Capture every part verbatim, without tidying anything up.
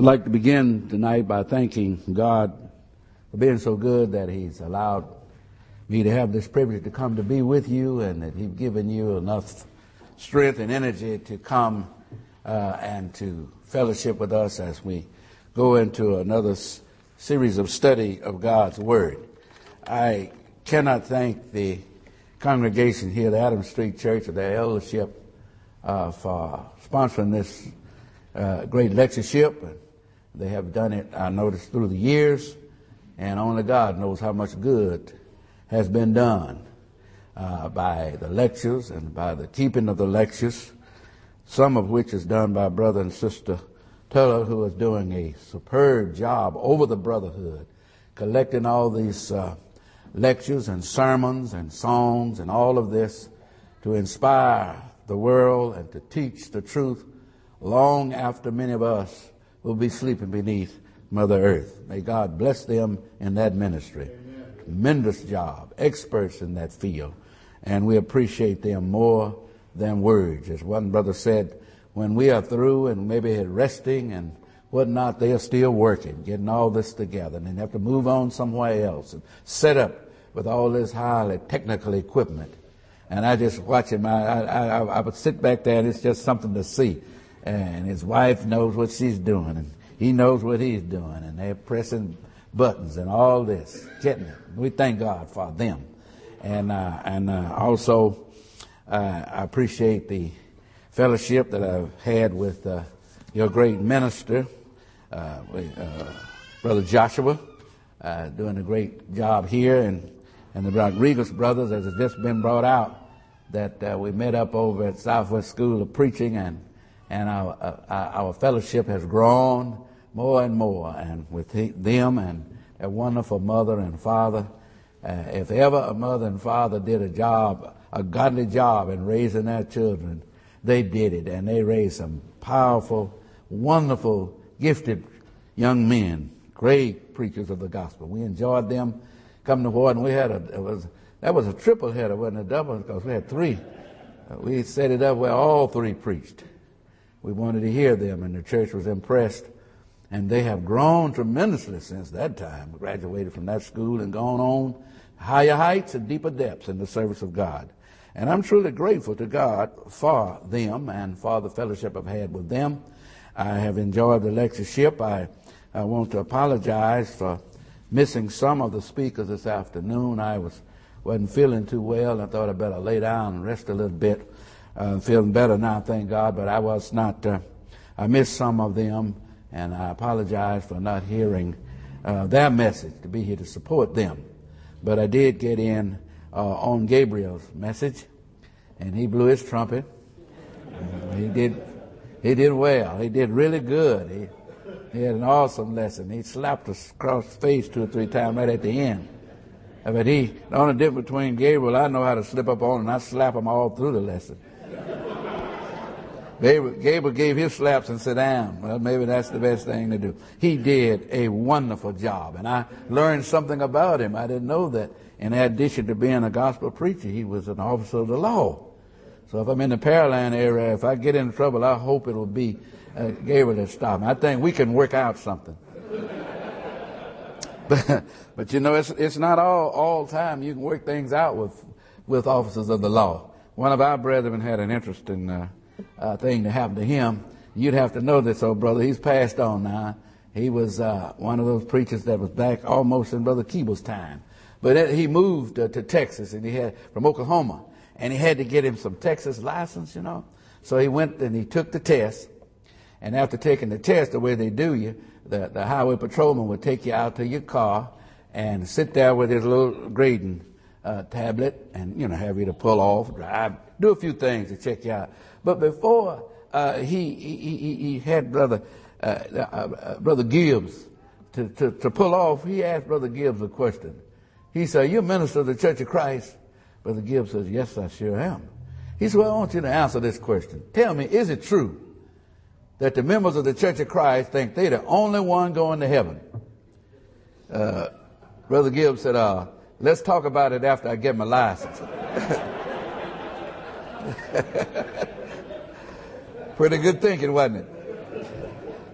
I'd like to begin tonight by thanking God for being so good that He's allowed me to have this privilege to come to be with you, and that He's given you enough strength and energy to come uh, and to fellowship with us as we go into another s- series of study of God's Word. I cannot thank the congregation here at Adams Street Church or their eldership uh, for sponsoring this uh, great lectureship. They have done it, I noticed, through the years, and only God knows how much good has been done uh, by the lectures and by the keeping of the lectures, some of which is done by Brother and Sister Tuller, who is doing a superb job over the brotherhood, collecting all these uh, lectures and sermons and songs and all of this to inspire the world and to teach the truth long after many of us will be sleeping beneath Mother Earth. May God bless them in that ministry. Amen. Tremendous job, experts in that field, and we appreciate them more than words. As one brother said, when we are through and maybe resting and whatnot, they are still working, getting all this together, and then have to move on somewhere else and set up with all this highly technical equipment. And I just watch him. I, I, I, I would sit back there, and it's just something to see. And his wife knows what she's doing, and he knows what he's doing, and they're pressing buttons and all this, getting it. We thank God for them. And uh, and uh, also, uh, I appreciate the fellowship that I've had with uh, your great minister, uh, uh, Brother Joshua, uh, doing a great job here, and, and the Rodriguez brothers, as has just been brought out, that uh, we met up over at Southwest School of Preaching, and And our, uh, our fellowship has grown more and more. And with he, them and a wonderful mother and father, uh, if ever a mother and father did a job, a godly job in raising their children, they did it. And they raised some powerful, wonderful, gifted young men, great preachers of the gospel. We enjoyed them coming to Ward, and we had a, it was, that was a triple header, wasn't a double, because we had three. Uh, we set it up where all three preached. We wanted to hear them, and the church was impressed. And they have grown tremendously since that time. Graduated from that school and gone on higher heights and deeper depths in the service of God. And I'm truly grateful to God for them and for the fellowship I've had with them. I have enjoyed the lectureship. I, I want to apologize for missing some of the speakers this afternoon. I was, wasn't feeling too well. I thought I'd better lay down and rest a little bit. Uh, feeling better now, thank God, but I was not, uh, I missed some of them, and I apologize for not hearing uh, their message, to be here to support them. But I did get in uh, on Gabriel's message, and he blew his trumpet. Uh, he did he did well. He did really good. He, he had an awesome lesson. He slapped us across the face two or three times right at the end. But he, the only difference between Gabriel, I know how to slip up on, and I slap him all through the lesson. Gabriel, Gabriel gave his slaps and sat down. Well, maybe that's the best thing to do. He did a wonderful job, and I learned something about him. I didn't know that. In addition to being a gospel preacher, he was an officer of the law. So if I'm in the Pearland area, if I get in trouble, I hope it will be uh, Gabriel that stop me. I think we can work out something. but, but you know, it's it's not all all time you can work things out with with officers of the law. One of our brethren had an interesting uh, uh, thing to happen to him. You'd have to know this old brother. He's passed on now. He was uh, one of those preachers that was back almost in Brother Keeble's time. But it, he moved uh, to Texas, and he had from Oklahoma, and he had to get him some Texas license, you know. So he went and he took the test, and after taking the test, the way they do you, the, the highway patrolman would take you out to your car and sit there with his little grading uh, tablet, and you know, have you to pull off, drive, do a few things to check you out. But before uh, he, he he he had brother uh, uh, brother Gibbs to, to to pull off, he asked Brother Gibbs a question. He said, "You're a minister of the Church of Christ?" Brother Gibbs says, "Yes, I sure am." He said, "Well, I want you to answer this question. Tell me, is it true that the members of the Church of Christ think they're the only one going to heaven?" Uh, Brother Gibbs said, uh, "Let's talk about it after I get my license." Pretty good thinking, wasn't it?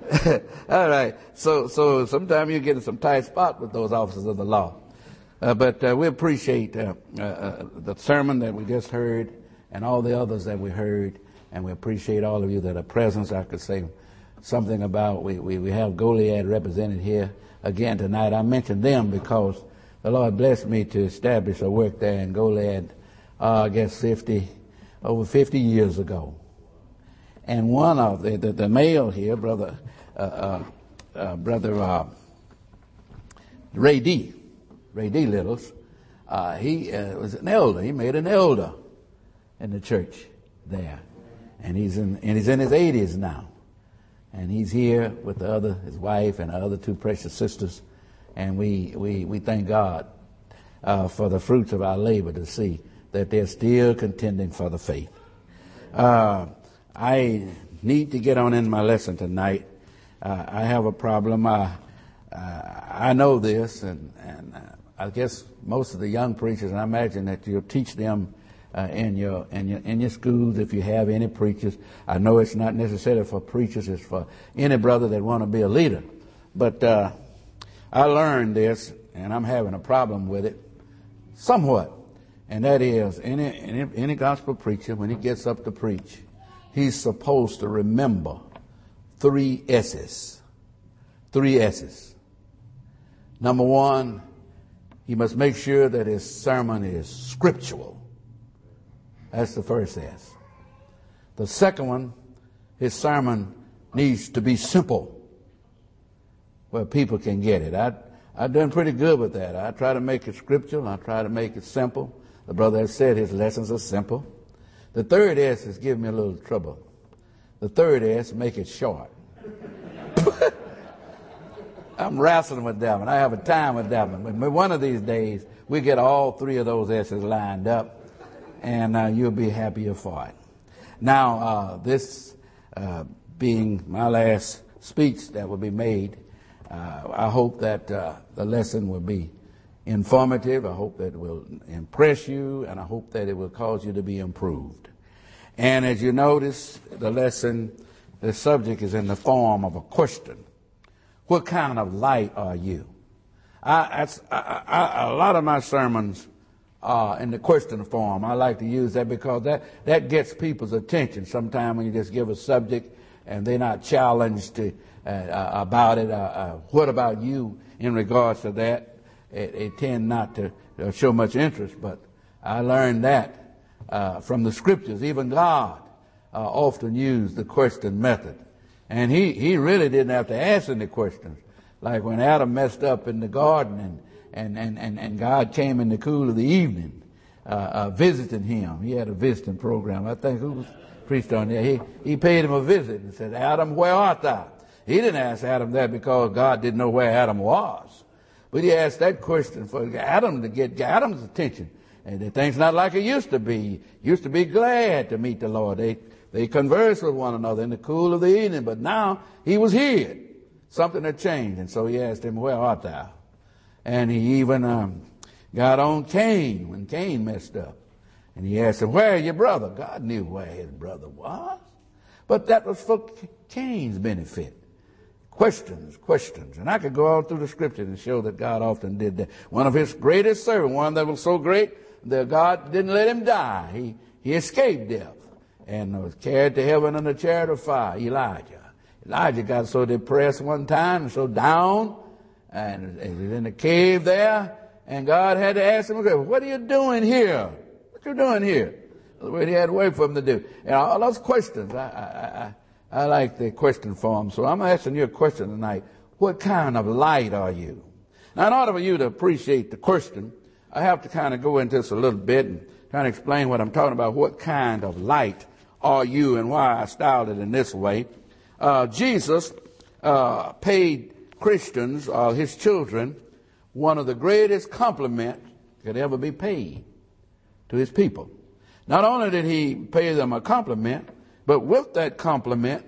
All right. So, so sometimes you get in some tight spot with those officers of the law. Uh, but uh, we appreciate uh, uh, the sermon that we just heard and all the others that we heard. And we appreciate all of you that are present. I could say something about, we, we, we have Goliad represented here again tonight. I mentioned them because the Lord blessed me to establish a work there in Goliad, uh, I guess fifty, over fifty years ago. And one of the, the, the male here, brother, uh, uh, uh, brother uh, Ray D, Ray D. Littles, uh, he uh, was an elder. He made an elder in the church there. And he's in, and he's in his eighties now. And he's here with the other, his wife and the other two precious sisters. And we, we, we thank God uh, for the fruits of our labor to see that they're still contending for the faith. Uh, I need to get on in my lesson tonight. Uh, I have a problem. Uh, uh, I know this, and, and uh, I guess most of the young preachers, and I imagine that you'll teach them Uh, in your in your in your schools if you have any preachers. I know it's not necessarily for preachers; it's for any brother that want to be a leader. But uh, I learned this, and I'm having a problem with it, somewhat. And that is, any any, any gospel preacher, when he gets up to preach, he's supposed to remember three S's. Three S's. Number one, he must make sure that his sermon is scriptural. That's the first S. The second one, his sermon needs to be simple, where people can get it. I, I've done pretty good with that. I try to make it scriptural. I try to make it simple. The brother has said his lessons are simple. The third S is giving me a little trouble. The third S, make it short. I'm wrestling with that one. I have a time with that one. But one of these days, we get all three of those S's lined up. And uh, you'll be happier for it. Now, uh, this uh, being my last speech that will be made, uh, I hope that uh, the lesson will be informative. I hope that it will impress you, and I hope that it will cause you to be improved. And as you notice, the lesson, the subject is in the form of a question. What kind of light are you? I, I, I, a lot of my sermons Uh, in the question form. I like to use that because that, that gets people's attention. Sometimes when you just give a subject and they're not challenged to, uh, uh, about it, uh, uh, what about you in regards to that, it, it tend not to uh, show much interest. But I learned that uh, from the scriptures. Even God uh, often used the question method. And he, he really didn't have to ask any questions. Like when Adam messed up in the garden and And, and, and, and God came in the cool of the evening, uh, uh, visiting him. He had a visiting program. I think who was preached on there. He, he paid him a visit and said, Adam, where art thou? He didn't ask Adam that because God didn't know where Adam was. But he asked that question for Adam to get Adam's attention. And the thing's not like it used to be. He used to be glad to meet the Lord. They, they conversed with one another in the cool of the evening. But now he was hid. Something had changed. And so he asked him, where art thou? And he even um, got on Cain when Cain messed up. And he asked him, where is your brother? God knew where his brother was. But that was for Cain's benefit. Questions, questions. And I could go all through the scripture and show that God often did that. One of his greatest servants, one that was so great that God didn't let him die. He, he escaped death and was carried to heaven in a chariot of fire. Elijah. Elijah got so depressed one time and so down. And he was in the cave there, and God had to ask him, what are you doing here? What you doing here? What he had to wait for him to do. And all those questions, I, I, I, I like the question form. So I'm asking you a question tonight. What kind of light are you? Now, in order for you to appreciate the question, I have to kind of go into this a little bit and kind of explain what I'm talking about. What kind of light are you and why I styled it in this way? Uh, Jesus uh, paid Christians, or his children, one of the greatest compliments could ever be paid to his people. Not only did he pay them a compliment, but with that compliment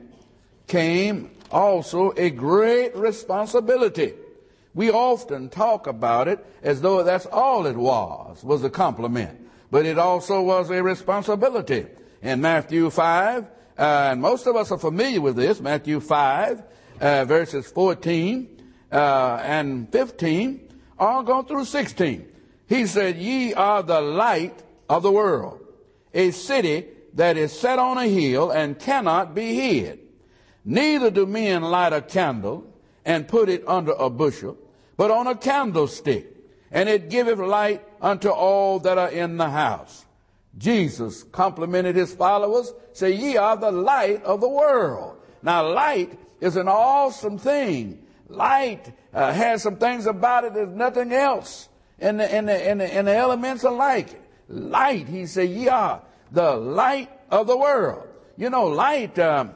came also a great responsibility. We often talk about it as though that's all it was, was a compliment. But it also was a responsibility. In Matthew five, uh, and most of us are familiar with this, Matthew five, uh, verses fourteen uh, and fifteen, all go through sixteen. He said, ye are the light of the world, a city that is set on a hill and cannot be hid. Neither do men light a candle and put it under a bushel, but on a candlestick, and it giveth light unto all that are in the house. Jesus complimented his followers, say, ye are the light of the world. Now, light is an awesome thing. Light uh, has some things about it there's nothing else in the, in the, in the, in the elements are like it. Light, he said, ye are the light of the world. You know, light um,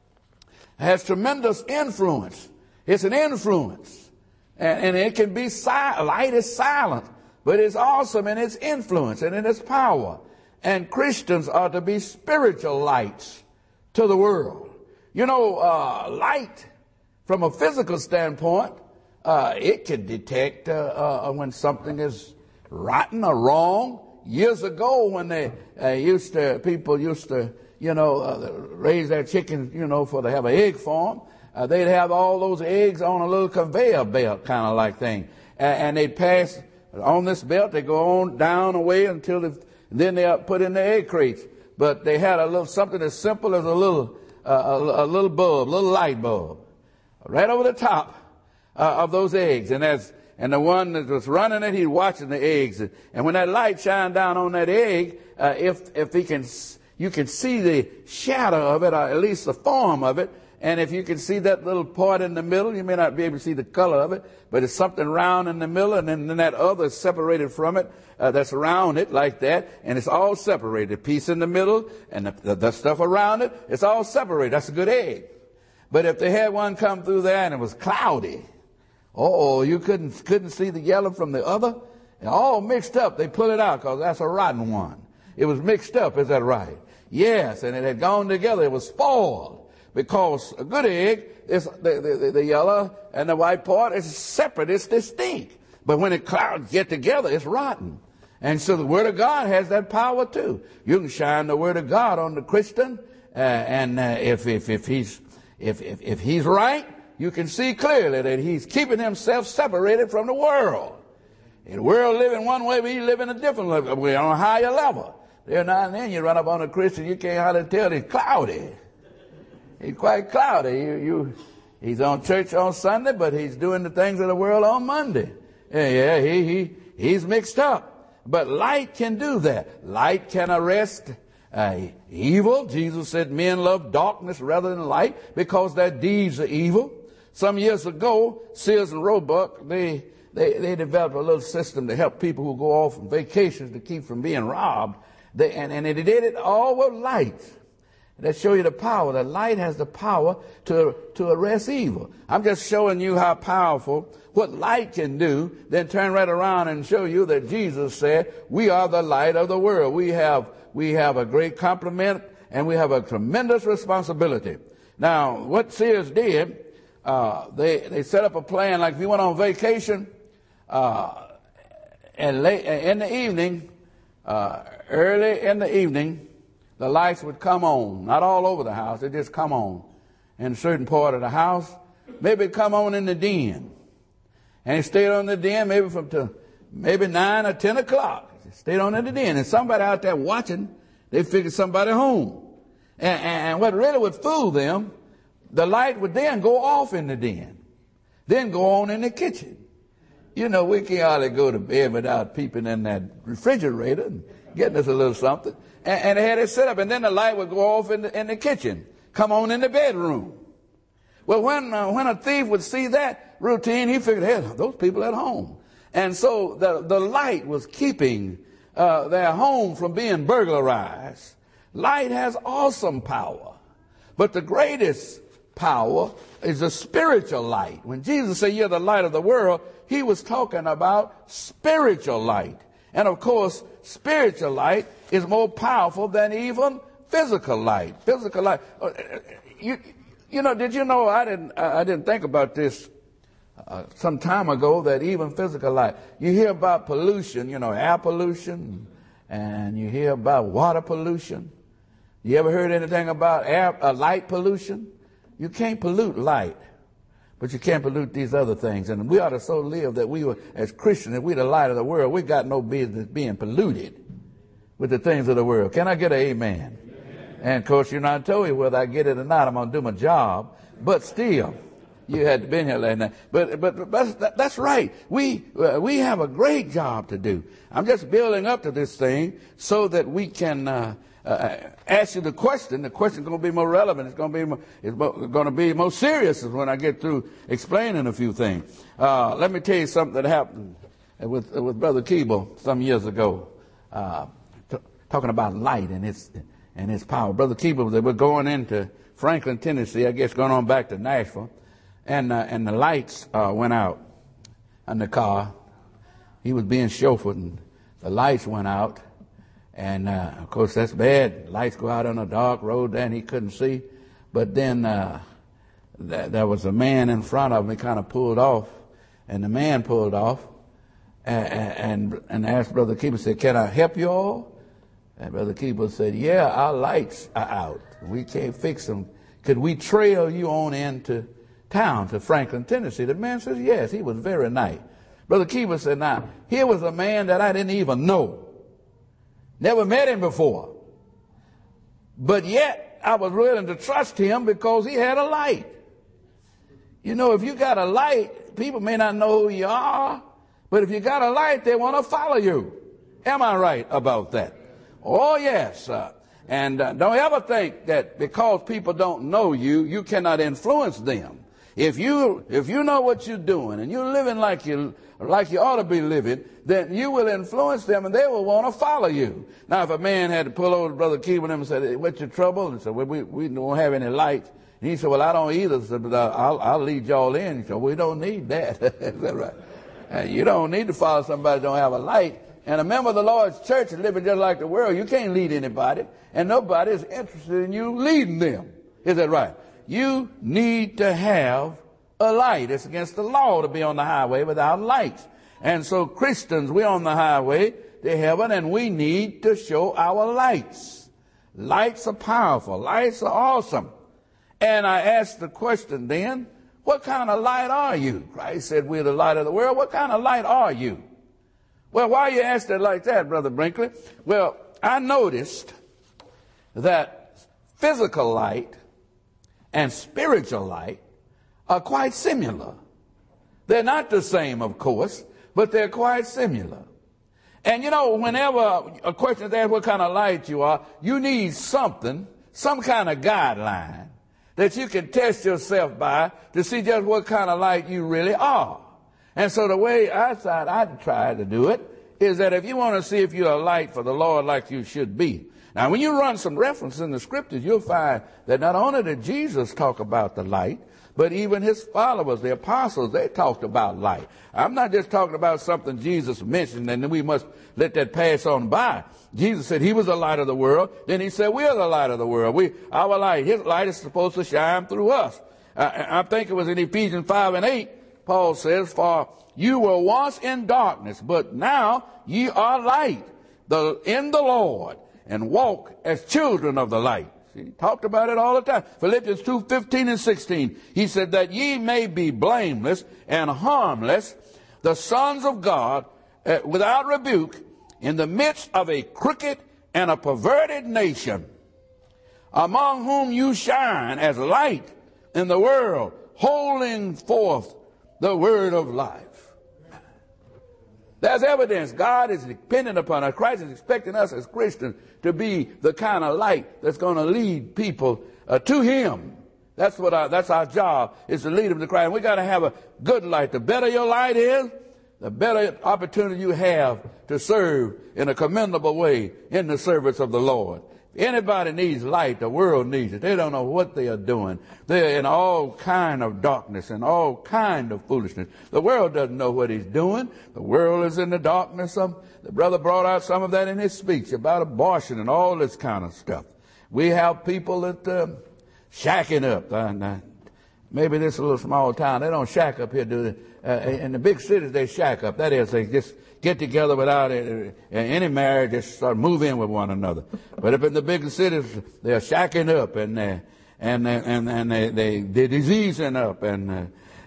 has tremendous influence. It's an influence. And, and it can be silent. Light is silent, but it's awesome in its influence and in its power. And Christians are to be spiritual lights to the world. You know, uh, light, from a physical standpoint, uh, it can detect uh, uh, when something is rotten or wrong. Years ago, when they uh, used to, people used to, you know, uh, raise their chickens, you know, for to have an egg farm, uh, they'd have all those eggs on a little conveyor belt kind of like thing. And, and they'd pass on this belt, they go on down away until the, then they are put in the egg crates. But they had a little, something as simple as a little, uh, a, a little bulb, a little light bulb, right over the top uh, of those eggs. And as And the one that was running it, he's watching the eggs. And when that light shined down on that egg, uh, if, if he can, you can see the shadow of it, or at least the form of it. And if you can see that little part in the middle, you may not be able to see the color of it, but it's something round in the middle, and then, then that other is separated from it, uh, that's around it like that, and it's all separated. The piece in the middle and the, the, the stuff around it, it's all separated. That's a good egg. But if they had one come through there and it was cloudy, oh, you couldn't couldn't see the yellow from the other. And all mixed up. They pull it out because that's a rotten one. It was mixed up. Is that right? Yes, and it had gone together. It was spoiled because a good egg is the, the, the yellow and the white part is separate. It's distinct. But when the clouds get together, it's rotten. And so the Word of God has that power too. You can shine the Word of God on the Christian, uh, and uh, if if if he's if if if he's right, you can see clearly that he's keeping himself separated from the world. And the world living one way, but he living a different way, on a higher level. There now and then you run up on a Christian, you can't hardly tell he's cloudy. He's quite cloudy. You, you, he's on church on Sunday, but he's doing the things of the world on Monday. Yeah, yeah he, he, he's mixed up. But light can do that. Light can arrest uh, evil. Jesus said men love darkness rather than light because their deeds are evil. Some years ago, Sears and Roebuck, they, they, they developed a little system to help people who go off on vacations to keep from being robbed. They, and, and they did it all with light. That show you the power. The light has the power to, to arrest evil. I'm just showing you how powerful what light can do, then turn right around and show you that Jesus said, we are the light of the world. We have, we have a great compliment and we have a tremendous responsibility. Now, what Sears did, Uh, they, they set up a plan like if you went on vacation, uh, and late, in the evening, uh, early in the evening, the lights would come on. Not all over the house, they just come on in a certain part of the house. Maybe it'd come on in the den. And it stayed on the den maybe from to maybe nine or ten o'clock. It stayed on in the den. And somebody out there watching, they figured somebody home. And, and what really would fool them, the light would then go off in the den, then go on in the kitchen. You know, we can't hardly go to bed without peeping in that refrigerator and getting us a little something. And, and they had it set up, and then the light would go off in the, in the kitchen, come on in the bedroom. Well, when uh, when a thief would see that routine, he figured, hey, those people at home. And so the, the light was keeping uh, their home from being burglarized. Light has awesome power, but the greatest power is a spiritual light. When Jesus said, you're the light of the world, he was talking about spiritual light. And of course, spiritual light is more powerful than even physical light. Physical light. You, you know, did you know, I didn't, I didn't think about this uh, some time ago, that even physical light, you hear about pollution, you know, air pollution, and you hear about water pollution. You ever heard anything about air, uh, light pollution? You can't pollute light. But you can't pollute these other things. And we ought to so live that we were, as Christians, if we're the light of the world, we got no business being polluted with the things of the world. Can I get an amen? Amen. And of course, you know, I told you whether I get it or not, I'm going to do my job. But still, you had to be here last night. But, but, but that's right. We, uh, we have a great job to do. I'm just building up to this thing so that we can, uh, uh, ask you the question. The question is going to be more relevant. It's going to be more, it's going to be more serious when I get through explaining a few things. Uh, let me tell you something that happened with, with Brother Keeble some years ago, uh, t- talking about light and its, and its power. Brother Keeble, they were going into Franklin, Tennessee, I guess going on back to Nashville. And, uh, and the lights, uh, went out on the car. He was being chauffeured and the lights went out. And, uh, of course, that's bad. Lights go out on a dark road and he couldn't see. But then, uh, th- there was a man in front of him. He kind of pulled off and the man pulled off and, and, and asked Brother Keeble, said, can I help you all? And Brother Keeble said, yeah, our lights are out. We can't fix them. Could we trail you on into town to Franklin, Tennessee? The man says, yes. He was very nice. Brother Keeble said, now, here was a man that I didn't even know. Never met him before. But yet, I was willing to trust him because he had a light. You know, if you got a light, people may not know who you are, but if you got a light, they want to follow you. Am I right about that? Oh, yes. Uh, and uh, don't ever think that because people don't know you, you cannot influence them. If you, if you know what you're doing and you're living like you, like you ought to be living, then you will influence them and they will want to follow you. Now, if a man had to pull over to Brother Keeble and said, hey, what's your trouble? And said, well, we, we don't have any lights. And he said, well, I don't either. Said, but I'll, I'll lead y'all in. He said, we don't need that. Is that right? And you don't need to follow somebody that don't have a light. And a member of the Lord's church is living just like the world. You can't lead anybody. And nobody is interested in you leading them. Is that right? You need to have a light. It's against the law to be on the highway without lights. And so Christians, we're on the highway to heaven and we need to show our lights. Lights are powerful. Lights are awesome. And I asked the question then, what kind of light are you? Christ said, we're the light of the world. What kind of light are you? Well, why you asked it like that, Brother Brinkley? Well, I noticed that physical light and spiritual light are quite similar. They're not the same, of course, but they're quite similar. And you know, whenever a question is asked what kind of light you are, you need something, some kind of guideline that you can test yourself by to see just what kind of light you really are. And so the way I thought I'd try to do it is that if you want to see if you're a light for the Lord like you should be. Now, when you run some references in the scriptures, you'll find that not only did Jesus talk about the light, but even his followers, the apostles, they talked about light. I'm not just talking about something Jesus mentioned and then we must let that pass on by. Jesus said he was the light of the world. Then he said we're the light of the world. We, our light, his light is supposed to shine through us. I, I think it was in Ephesians five and eight. Paul says, for you were once in darkness, but now ye are light the, in the Lord, and walk as children of the light. See, he talked about it all the time. Philippians two, fifteen and sixteen. He said that ye may be blameless and harmless, the sons of God, uh, without rebuke, in the midst of a crooked and a perverted nation, among whom you shine as light in the world, holding forth the word of life. There's evidence. God is dependent upon us. Christ is expecting us as Christians to be the kind of light that's going to lead people uh, to him. That's what our, that's our job, is to lead them to Christ. And we got to have a good light. The better your light is, the better opportunity you have to serve in a commendable way in the service of the Lord. Anybody needs light, the world needs it. They don't know what they are doing. They're in all kind of darkness and all kind of foolishness. The world doesn't know what he's doing. The world is in the darkness. Of, the brother brought out some of that in his speech about abortion and all this kind of stuff. We have people that uh, shacking up. And, uh, maybe this little small town, they don't shack up here, do they? Uh, in the big cities, they shack up. That is, they just get together without uh, any marriage, just start move in with one another. But up in the bigger cities, they're shacking up and uh, and and and they they they're diseasing up and uh,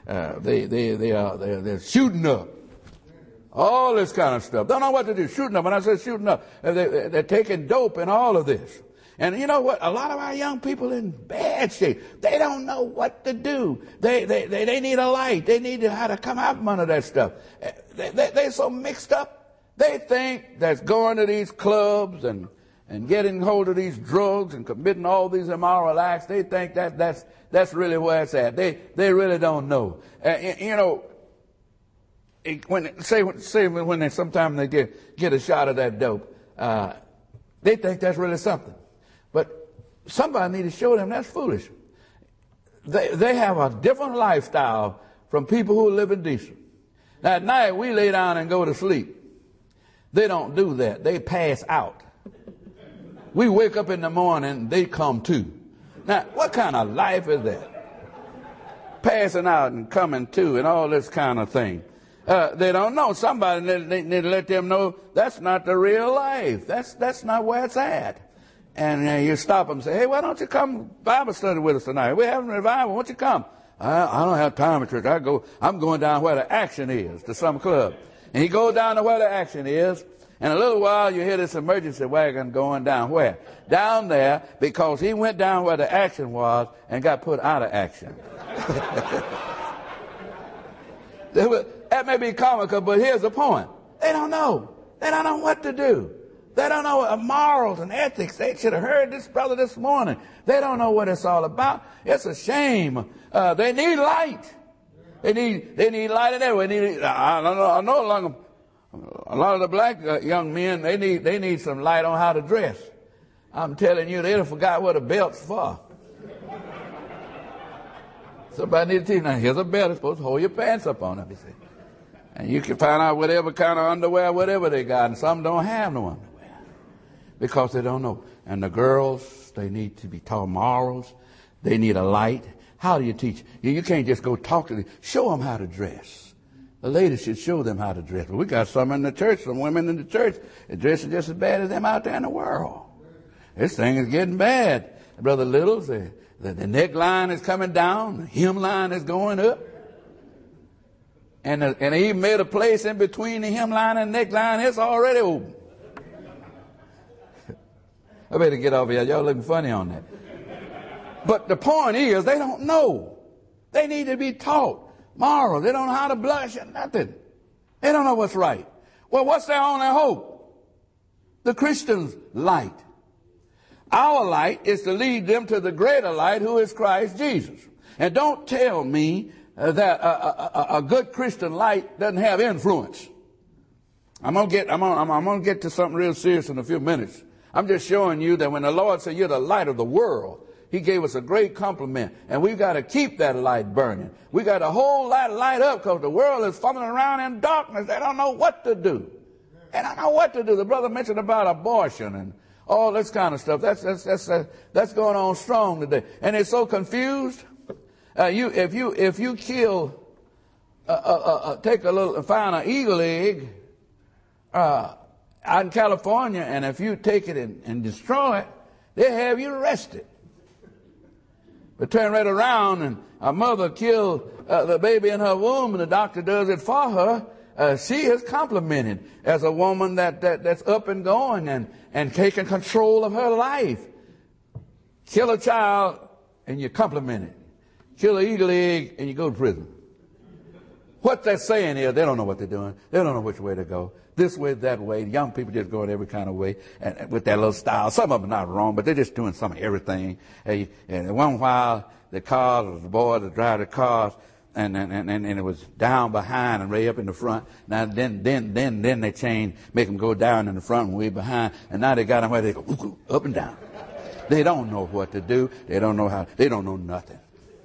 uh, they, they, they are, they're, they're shooting up. All this kind of stuff. Don't know what to do. Shooting up. When I say shooting up, they, they're taking dope and all of this. And you know what? A lot of our young people in bad shape. They don't know what to do. They they they, they need a light. They need to how to come out from under that stuff. They, they, they're so mixed up. They think that going to these clubs and, and getting hold of these drugs and committing all these immoral acts, they think that that's that's really where it's at. They they really don't know. Uh, you know, when say say when they sometimes they get get a shot of that dope, uh, they think that's really something. But somebody need to show them that's foolish. They they have a different lifestyle from people who live in decent. Now at night we lay down and go to sleep. They don't do that. They pass out. We wake up in the morning, they come to. Now what kind of life is that? Passing out and coming to and all this kind of thing. Uh, they don't know. Somebody need, need to let them know that's not the real life. That's that's not where it's at. And uh, you stop them and say, hey, why don't you come Bible study with us tonight? We're having a revival. Why don't you come? I, I don't have time at church. I go, I'm going down where the action is, to some club. And he goes down to where the action is. And a little while you hear this emergency wagon going down where? Down there, because he went down where the action was and got put out of action. That may be comical, but here's the point. They don't know. They don't know what to do. They don't know morals and ethics. They should have heard this brother this morning. They don't know what it's all about. It's a shame. Uh, they need light. They need they need light in there. They need. I know. I know. Along, a lot of the black uh, young men, they need they need some light on how to dress. I'm telling you, they forgot what a belt's for. Somebody need to teach. Now here's a belt. It's supposed to hold your pants up on it. You see. And you can find out whatever kind of underwear, whatever they got, and some don't have no underwear because they don't know. And the girls, they need to be taught morals. They need a light. How do you teach? You, you can't just go talk to them. Show them how to dress. The ladies should show them how to dress. But we got some in the church, some women in the church that dress just as bad as them out there in the world. This thing is getting bad. Brother Littles, the, the, the neckline is coming down. The hemline is going up. And, uh, and he made a place in between the hemline and neckline. It's already open. I better get off here. Y'all looking funny on that. But the point is, they don't know. They need to be taught morals. They don't know how to blush or nothing. They don't know what's right. Well, what's their only hope? The Christian's light. Our light is to lead them to the greater light, who is Christ Jesus. And don't tell me uh, that a, a, a good Christian light doesn't have influence. I'm gonna get. I'm gonna, I'm, I'm gonna get to something real serious in a few minutes. I'm just showing you that when the Lord said you're the light of the world, He gave us a great compliment, and we've got to keep that light burning. We got to hold that light up because the world is fumbling around in darkness. They don't know what to do. They don't know what to do. The brother mentioned about abortion and all this kind of stuff. That's that's that's uh, that's going on strong today, and they're so confused. Uh, you if you if you kill, uh, uh, uh, take a little, find an eagle egg uh, out in California, and if you take it and, and destroy it, they have you arrested. But turn right around and a mother killed uh, the baby in her womb, and the doctor does it for her. Uh, she is complimented as a woman that, that that's up and going and, and taking control of her life. Kill a child and you're complimented. Kill an eagle egg and you go to prison. What they're saying is they don't know what they're doing. They don't know which way to go. This way, that way. Young people just going every kind of way and, and with their little style. Some of them are not wrong, but they're just doing some of everything. And, and one while the cars, the boys that drive the cars, and and, and and it was down behind and way up in the front. Now then then then then they change, make them go down in the front and way behind, and now they got them where they go up and down. They don't know what to do. They don't know how. They don't know nothing.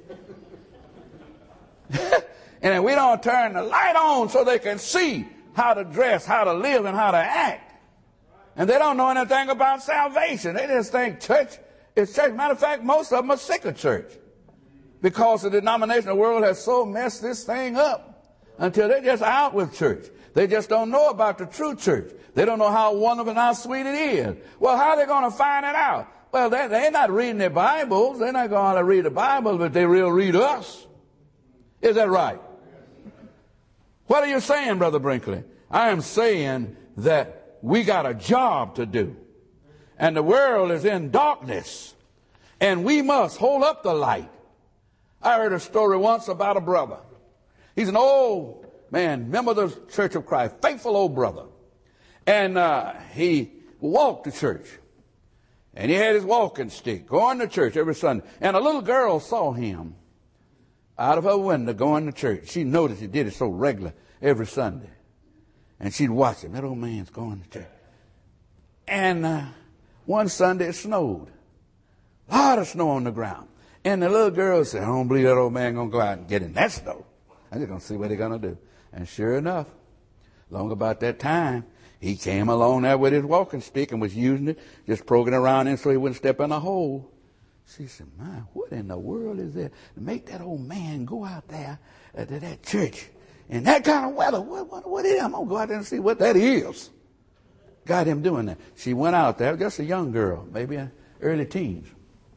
And if we don't turn the light on so they can see how to dress, how to live, and how to act, and they don't know anything about salvation. They just think church is church. Matter of fact, most of them are sick of church. Because the denominational world has so messed this thing up until they're just out with church. They just don't know about the true church. They don't know how wonderful and how sweet it is. Well, how are they going to find it out? Well, they, they're not reading their Bibles. They're not going to read the Bible, but they will read us. Is that right? What are you saying, Brother Brinkley? I am saying that we got a job to do. And the world is in darkness. And we must hold up the light. I heard a story once about a brother. He's an old man, member of the Church of Christ, faithful old brother. And uh, he walked to church. And he had his walking stick, going to church every Sunday. And a little girl saw him out of her window going to church. She noticed he did it so regular every Sunday. And she'd watch him. That old man's going to church. And uh, one Sunday it snowed. A lot of snow on the ground. And the little girl said, I don't believe that old man going to go out and get in that snow. I'm just going to see what they're going to do. And sure enough, long about that time, he came along there with his walking stick and was using it, just poking around in so he wouldn't step in a hole. She said, my, what in the world is there to make that old man go out there uh, to that church in that kind of weather? What, what, what is it? I'm going to go out there and see what that is. Got him doing that. She went out there, just a young girl, maybe in early teens.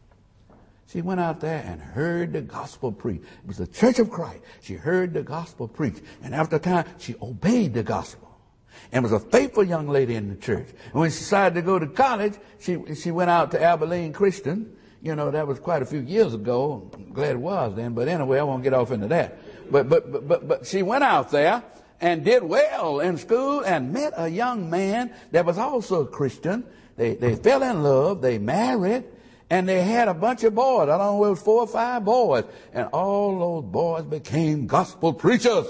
She went out there and heard the gospel preached. It was the Church of Christ. She heard the gospel preached. And after a time, she obeyed the gospel. And was a faithful young lady in the church. And when she decided to go to college, she she went out to Abilene Christian. You know, that was quite a few years ago. I'm glad it was then. But anyway, I won't get off into that. But but but but, but she went out there and did well in school and met a young man that was also a Christian. They they fell in love. They married. And they had a bunch of boys. I don't know, it was four or five boys. And all those boys became gospel preachers.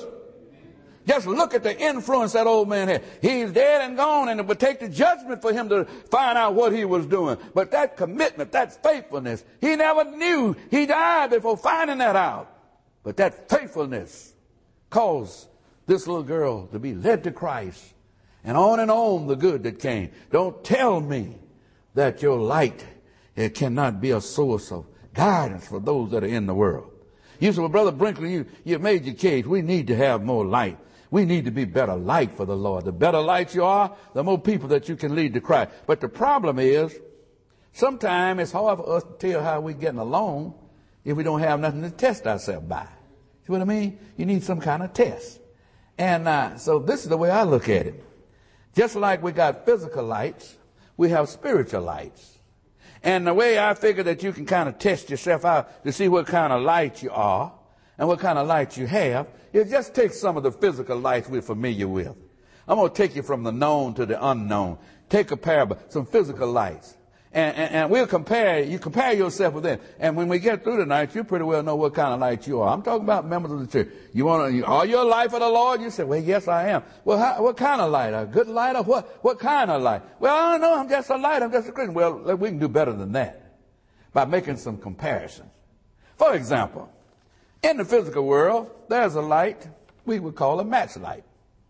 Just look at the influence that old man had. He's dead and gone, and it would take the judgment for him to find out what he was doing. But that commitment, that faithfulness, he never knew. He died before finding that out. But that faithfulness caused this little girl to be led to Christ. And on and on the good that came. Don't tell me that your light, it cannot be a source of guidance for those that are in the world. You said, well, Brother Brinkley, you, you made your case. We need to have more light. We need to be better light for the Lord. The better light you are, the more people that you can lead to Christ. But the problem is, sometimes it's hard for us to tell how we're getting along if we don't have nothing to test ourselves by. See what I mean? You need some kind of test. And uh, so this is the way I look at it. Just like we got physical lights, we have spiritual lights. And the way I figure that you can kind of test yourself out to see what kind of light you are and what kind of light you have, is just take some of the physical lights we're familiar with. I'm going to take you from the known to the unknown. Take a pair of some physical lights. And, and, and we'll compare, you compare yourself with them. And when we get through tonight, you pretty well know what kind of light you are. I'm talking about members of the church. You want to, are you a light for the Lord? You say, well, yes, I am. Well, how, what kind of light? A good light or what? What kind of light? Well, I don't know. I'm just a light. I'm just a Christian. Well, we can do better than that by making some comparisons. For example, in the physical world, there's a light we would call a match light.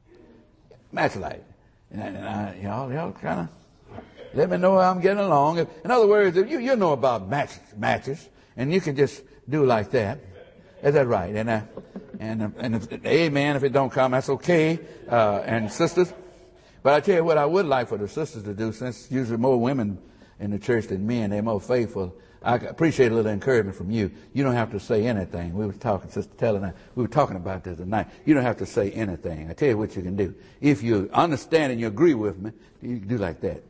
Match light. And, and I, y'all, y'all kind of let me know how I'm getting along. In other words, if you, you know about match, matches, and you can just do like that. Is that right? And, uh, and, uh, and if, amen, if it don't come, that's okay. Uh, and sisters, but I tell you what I would like for the sisters to do, since usually more women in the church than men, they're more faithful. I appreciate a little encouragement from you. You don't have to say anything. We were talking, Sister Teller and I, we were talking about this tonight. You don't have to say anything. I tell you what you can do. If you understand and you agree with me, you can do like that.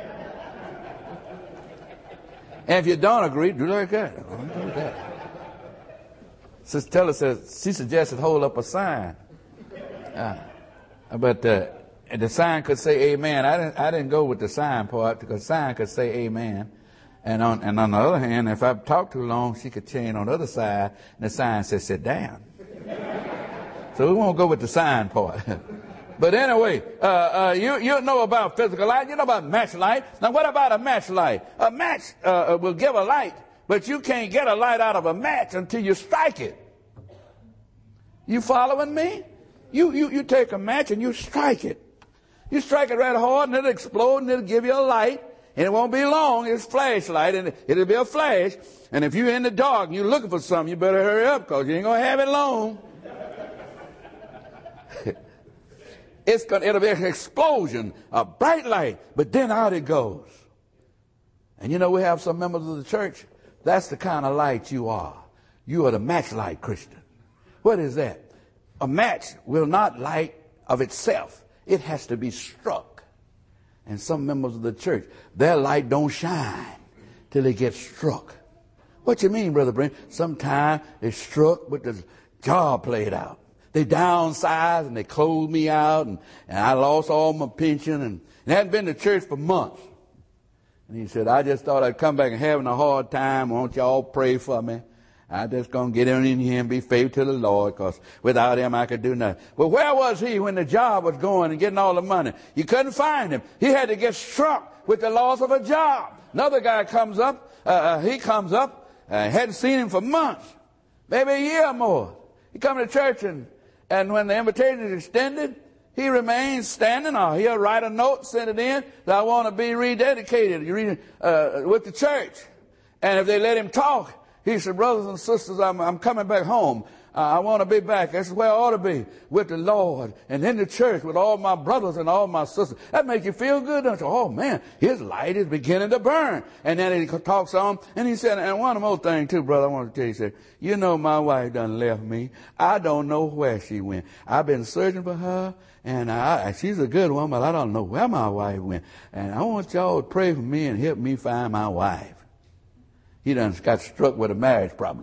And if you don't agree, do like that. Do like that. Sister Teller says, she suggested hold up a sign. Uh, but uh, the sign could say amen. I didn't, I didn't go with the sign part, because the sign could say amen. And on, and on the other hand, if I talk too long, she could change on the other side, and the sign says sit down. So we won't go with the sign part. But anyway, uh, uh, you, you know about physical light. You know about match light. Now, what about a match light? A match uh, will give a light, but you can't get a light out of a match until you strike it. You following me? You, you, you take a match and you strike it. You strike it right hard, and it'll explode, and it'll give you a light. And it won't be long. It's flashlight, and it'll be a flash. And if you're in the dark and you're looking for something, you better hurry up, because you ain't going to have it long. It's gonna, it'll be an explosion, a bright light, but then out it goes. And you know, we have some members of the church, that's the kind of light you are. You are the match light Christian. What is that? A match will not light of itself. It has to be struck. And some members of the church, their light don't shine till it gets struck. What you mean, Brother Brent? Sometimes they struck with the job played out. They downsized and they closed me out, and, and I lost all my pension, and, and hadn't been to church for months. And he said, I just thought I'd come back and having a hard time. Won't y'all pray for me? I just gonna get in here and be faithful to the Lord, because without him I could do nothing. Well, where was he when the job was going and getting all the money? You couldn't find him. He had to get struck with the loss of a job. Another guy comes up. Uh, uh, he comes up. I uh, hadn't seen him for months, maybe a year or more. He come to church, and, and when the invitation is extended, he remains standing, or he'll write a note, send it in, that I want to be rededicated you read, uh, with the church. And if they let him talk, he said, brothers and sisters, I'm, I'm coming back home. Uh, I want to be back. This is where I ought to be, with the Lord and in the church with all my brothers and all my sisters. That makes you feel good, don't you? Oh, man, his light is beginning to burn. And then he talks on, and he said, and one more thing, too, brother, I want to tell you, he said, you know, my wife done left me. I don't know where she went. I've been searching for her, and I, she's a good woman, but I don't know where my wife went. And I want y'all to pray for me and help me find my wife. He done got struck with a marriage problem.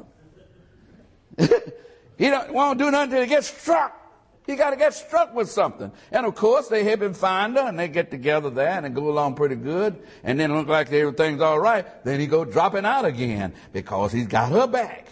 He don't won't do nothing until he gets struck. He got to get struck with something. And of course, they help him find her, and they get together there, and they go along pretty good. And then it look like everything's all right. Then he go dropping out again because he's got her back.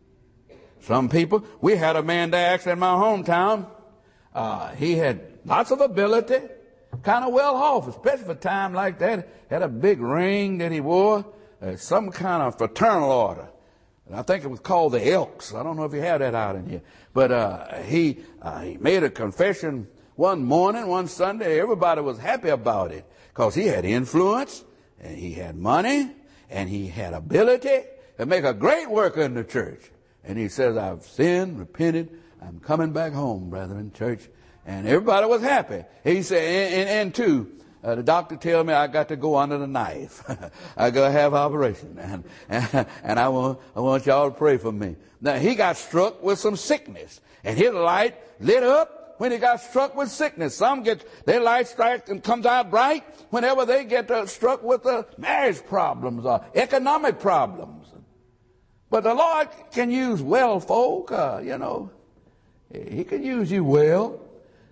Some people, we had a man there actually in my hometown. Uh, he had lots of ability, kind of well off, especially for a time like that. Had a big ring that he wore, uh, some kind of fraternal order. I think it was called the Elks. I don't know if you have that out in here. But uh, he, uh, he made a confession one morning, one Sunday. Everybody was happy about it because he had influence, and he had money, and he had ability to make a great worker in the church. And he says, I've sinned, repented. I'm coming back home, brethren, church. And everybody was happy. He said, and, and, and two, Uh, the doctor tell me I got to go under the knife. I got to have operation, and, and and I want I want y'all to pray for me. Now he got struck with some sickness, and his light lit up when he got struck with sickness. Some get their light strike and comes out bright whenever they get uh, struck with uh, marriage problems or economic problems. But the Lord can use well folk. Uh, you know, He can use you well.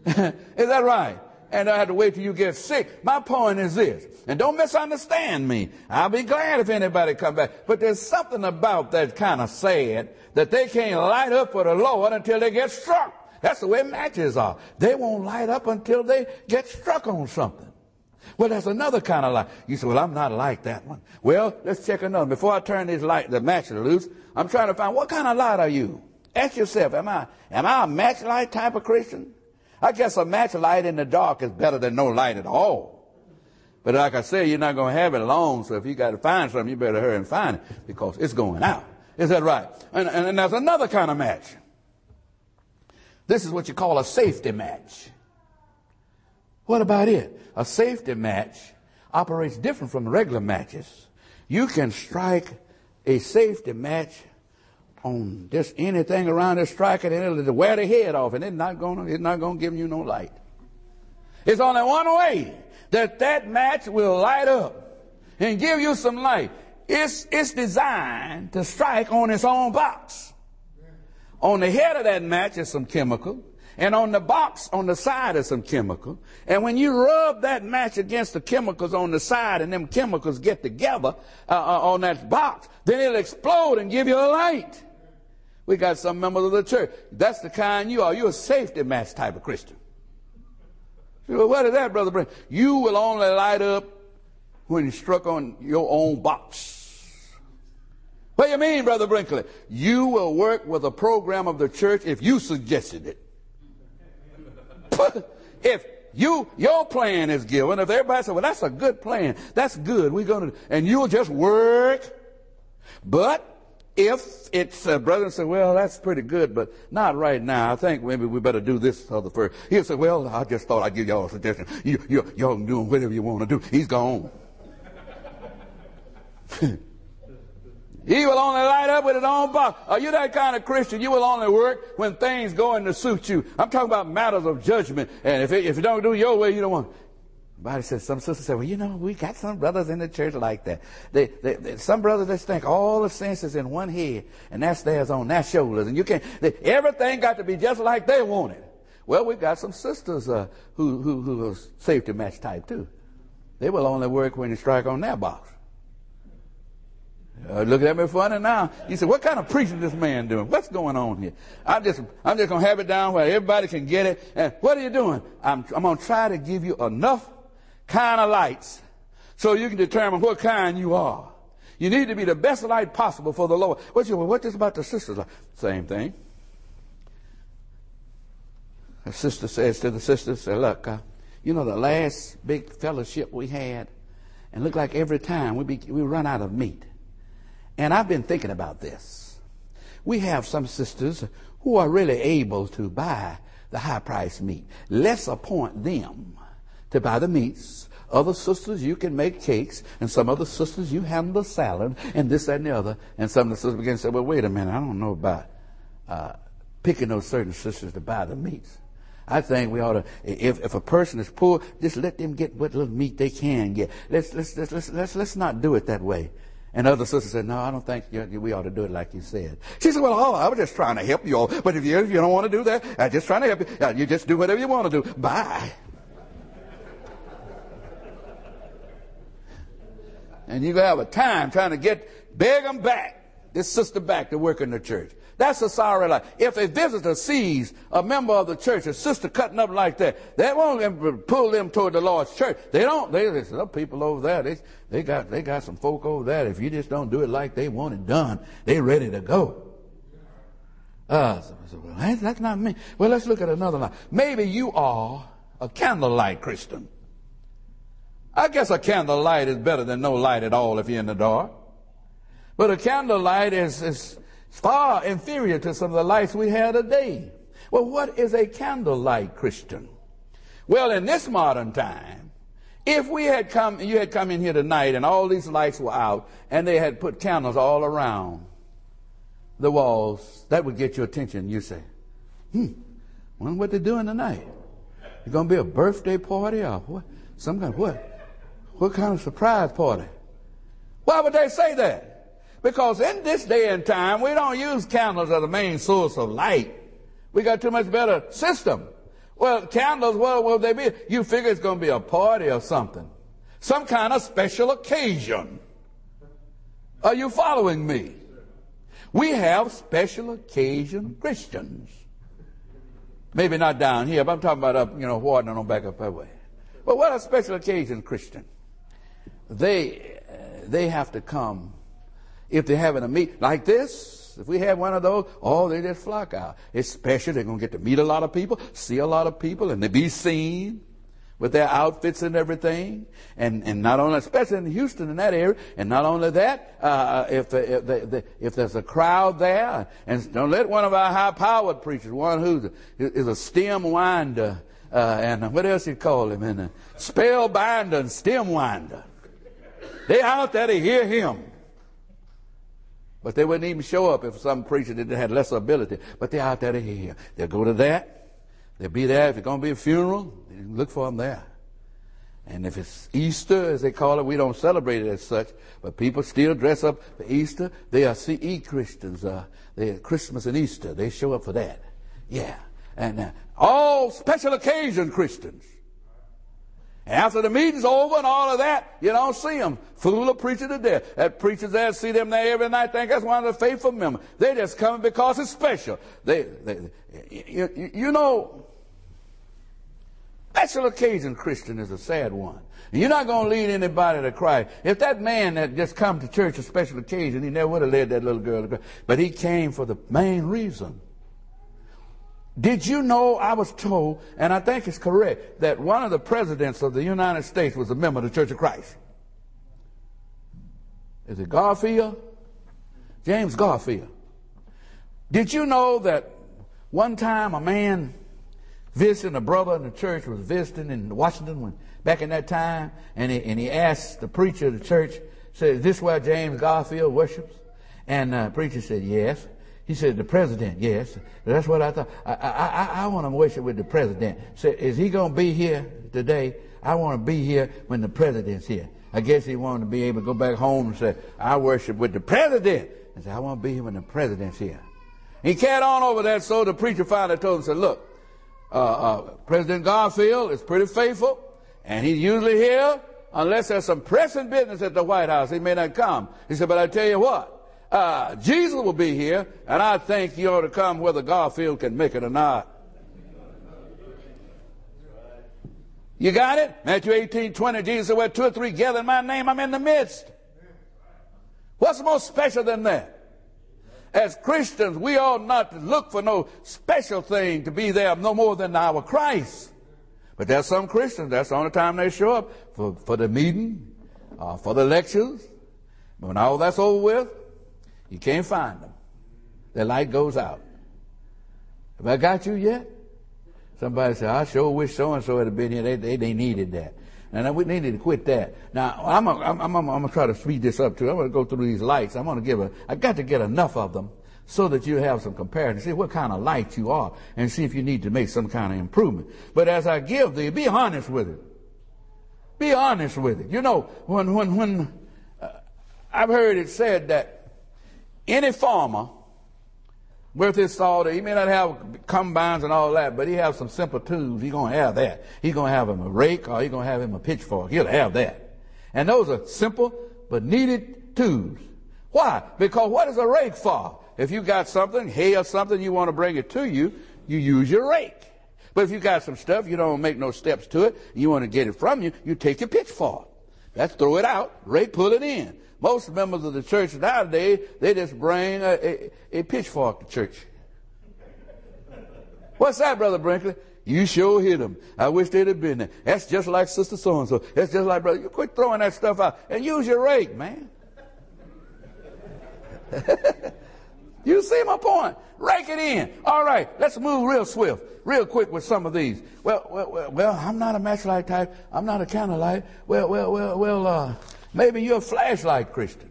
Is that right? And I had to wait till you get sick. My point is this, and don't misunderstand me. I'll be glad if anybody come back. But there's something about that kind of sad that they can't light up for the Lord until they get struck. That's the way matches are. They won't light up until they get struck on something. Well, that's another kind of light. You say, well, I'm not like that one. Well, let's check another. Before I turn this light, the match loose, I'm trying to find, what kind of light are you? Ask yourself, am I, am I a match light type of Christian? I guess a match light in the dark is better than no light at all. But like I say, you're not going to have it long, so if you got to find something, you better hurry and find it because it's going out. Is that right? And, and, and there's another kind of match. This is what you call a safety match. What about it? A safety match operates different from regular matches. You can strike a safety match on just anything around it, strike it, and it'll wear the head off, and it's not going to, it's not going to give you no light. It's only one way that that match will light up and give you some light. It's, it's designed to strike on its own box. On the head of that match is some chemical, and on the box on the side is some chemical. And when you rub that match against the chemicals on the side, and them chemicals get together uh, uh, on that box, then it'll explode and give you a light. We got some members of the church. That's the kind you are. You're a safety match type of Christian. Well, what is that, Brother Brent? You will only light up when you struck on your own box. What do you mean, Brother Brinkley? You will work with a program of the church if you suggested it. If you, your plan is given, if everybody says, well, that's a good plan, that's good, we're going to, and you'll just work. But if it's, uh, brother say, well, that's pretty good, but not right now. I think maybe we better do this other first. He'll say, well, I just thought I'd give y'all a suggestion. You, you, y'all can do whatever you want to do. He's gone. He will only light up with his own box. Are you that kind of Christian? You will only work when things go in to suit you. I'm talking about matters of judgment. And if it, if you don't do your way, you don't want. The Bible says, some sisters say, well, you know, we got some brothers in the church like that. They, they, they, some brothers just think all the senses in one head, and that's theirs on their shoulders. And you can't, they, everything got to be just like they want it. Well, we've got some sisters uh, who, who, who are safety match type too. They will only work when you strike on their box. Uh, looking at me funny now. You say, what kind of preaching is this man doing? What's going on here? I'm just, I'm just going to have it down where everybody can get it. And what are you doing? I'm, I'm going to try to give you enough kind of lights so you can determine what kind you are. You need to be the best light possible for the Lord. What's your, what's this about the sisters? Same thing. A sister says to the sister, say, look, uh, you know, the last big fellowship we had, and look like every time we be, we run out of meat. And I've been thinking about this. We have some sisters who are really able to buy the high price meat. Let's appoint them to buy the meats. Other sisters, you can make cakes, and some other sisters, you handle the salad, and this, that, and the other. And some of the sisters begin to say, well, wait a minute, I don't know about uh, picking those certain sisters to buy the meats. I think we ought to, if, if a person is poor, just let them get what little meat they can get. Let's, let's, let's, let's, let's, let's not do it that way. And other sisters said, no, I don't think you, we ought to do it like you said. She said, well, oh, I was just trying to help you all. But if you, if you don't want to do that, I'm just trying to help you. Uh, you just do whatever you want to do. Bye. And you have a time trying to get, beg them back, this sister back to work in the church. That's a sorry life. If a visitor sees a member of the church, a sister cutting up like that, they won't pull them toward the Lord's church. They don't. They, there's some people over there. They, they got, they got some folk over there. If you just don't do it like they want it done, they ready to go. Uh, so, so, well, that's, that's not me. Well, let's look at another line. Maybe you are a candlelight Christian. I guess a candlelight is better than no light at all if you're in the dark. But a candlelight is, is far inferior to some of the lights we have today. Well, what is a candlelight Christian? Well, in this modern time, if we had come, you had come in here tonight and all these lights were out and they had put candles all around the walls, that would get your attention. You say, hmm, wonder what they're doing tonight. It's going to be a birthday party or what? Some kind of what? What kind of surprise party? Why would they say that? Because in this day and time, we don't use candles as the main source of light. We got too much better system. Well, candles, what will they be? You figure it's going to be a party or something. Some kind of special occasion. Are you following me? We have special occasion Christians. Maybe not down here, but I'm talking about up, you know, Wharton and on back up that way. But what are special occasion Christian? They, uh, they have to come. If they're having a meet like this, if we have one of those, oh, they just flock out. It's special. They're going to get to meet a lot of people, see a lot of people, and they be seen with their outfits and everything. And, and not only, especially in Houston in that area, and not only that, uh, if, if, the, if there's a crowd there, and don't let one of our high-powered preachers, one who is a stem winder, uh, and what else you call him, and a spellbinder and stem winder. They're out there to hear him. But they wouldn't even show up if some preacher that had less ability. But they're out there to hear. They'll go to that. They'll be there. If it's going to be a funeral, look for them there. And if it's Easter, as they call it, we don't celebrate it as such. But people still dress up for Easter. They are C E Christians. Uh, they are Christmas and Easter. They show up for that. Yeah. And uh, all special occasion Christians. After the meeting's over and all of that, you don't see them. Fool a preacher to death. That preacher's there, see them there every night, think that's one of the faithful members. They just coming because it's special. They, they, you, you know, special occasion Christian is a sad one. And you're not going to lead anybody to Christ. If that man had just come to church a special occasion, he never would have led that little girl to Christ. But he came for the main reason. Did you know, I was told, and I think it's correct, that one of the presidents of the United States was a member of the Church of Christ? Is it Garfield? James Garfield. Did you know that one time a man visiting a brother in the church was visiting in Washington when, back in that time, and he, and he asked the preacher of the church, said, is this where James Garfield worships? And uh, preacher said, yes. He said, the president, yes. That's what I thought. I, I, I, I want to worship with the president. Said, is he going to be here today? I want to be here when the president's here. I guess he wanted to be able to go back home and say, I worship with the president. And say, I want to be here when the president's here. He carried on over that, so the preacher finally told him, said, look, uh, uh, President Garfield is pretty faithful, and he's usually here unless there's some pressing business at the White House. He may not come. He said, but I tell you what, uh, Jesus will be here, and I think you ought to come whether Garfield can make it or not. You got it? Matthew eighteen twenty, Jesus said, where two or three gather in my name, I'm in the midst. What's more special than that? As Christians, we ought not to look for no special thing to be there no more than our Christ. But there's some Christians, that's the only time they show up for, for the meeting, uh, for the lectures. But when all that's over with, you can't find them. The light goes out. Have I got you yet? Somebody said, I sure wish so-and-so had been here. They, they, they needed that. And we needed to quit that. Now, I'm I'm I'm, I'm going to try to speed this up too. I'm going to go through these lights. I'm going to give a, I got to get enough of them so that you have some comparison. See what kind of light you are and see if you need to make some kind of improvement. But as I give thee, be honest with it. Be honest with it. You know, when, when, when, uh, I've heard it said that any farmer with his salt, he may not have combines and all that, but he has some simple tools. He's going to have that. He's going to have him a rake or he's going to have him a pitchfork. He'll have that. And those are simple but needed tools. Why? Because what is a rake for? If you got something, hay or something, you want to bring it to you, you use your rake. But if you got some stuff, you don't make no steps to it, you want to get it from you, you take your pitchfork. That's throw it out, rake, pull it in. Most members of the church nowadays, they just bring a, a, a pitchfork to church. What's that, Brother Brinkley? You sure hit them. I wish they'd have been there. That's just like Sister So-and-so. That's just like brother. You quit throwing that stuff out and use your rake, man. You see my point? Rake it in. All right, let's move real swift, real quick with some of these. Well, well, well, well I'm not a matchlight type. I'm not a candlelight. Well, well, well, well, uh, maybe you're a flashlight Christian.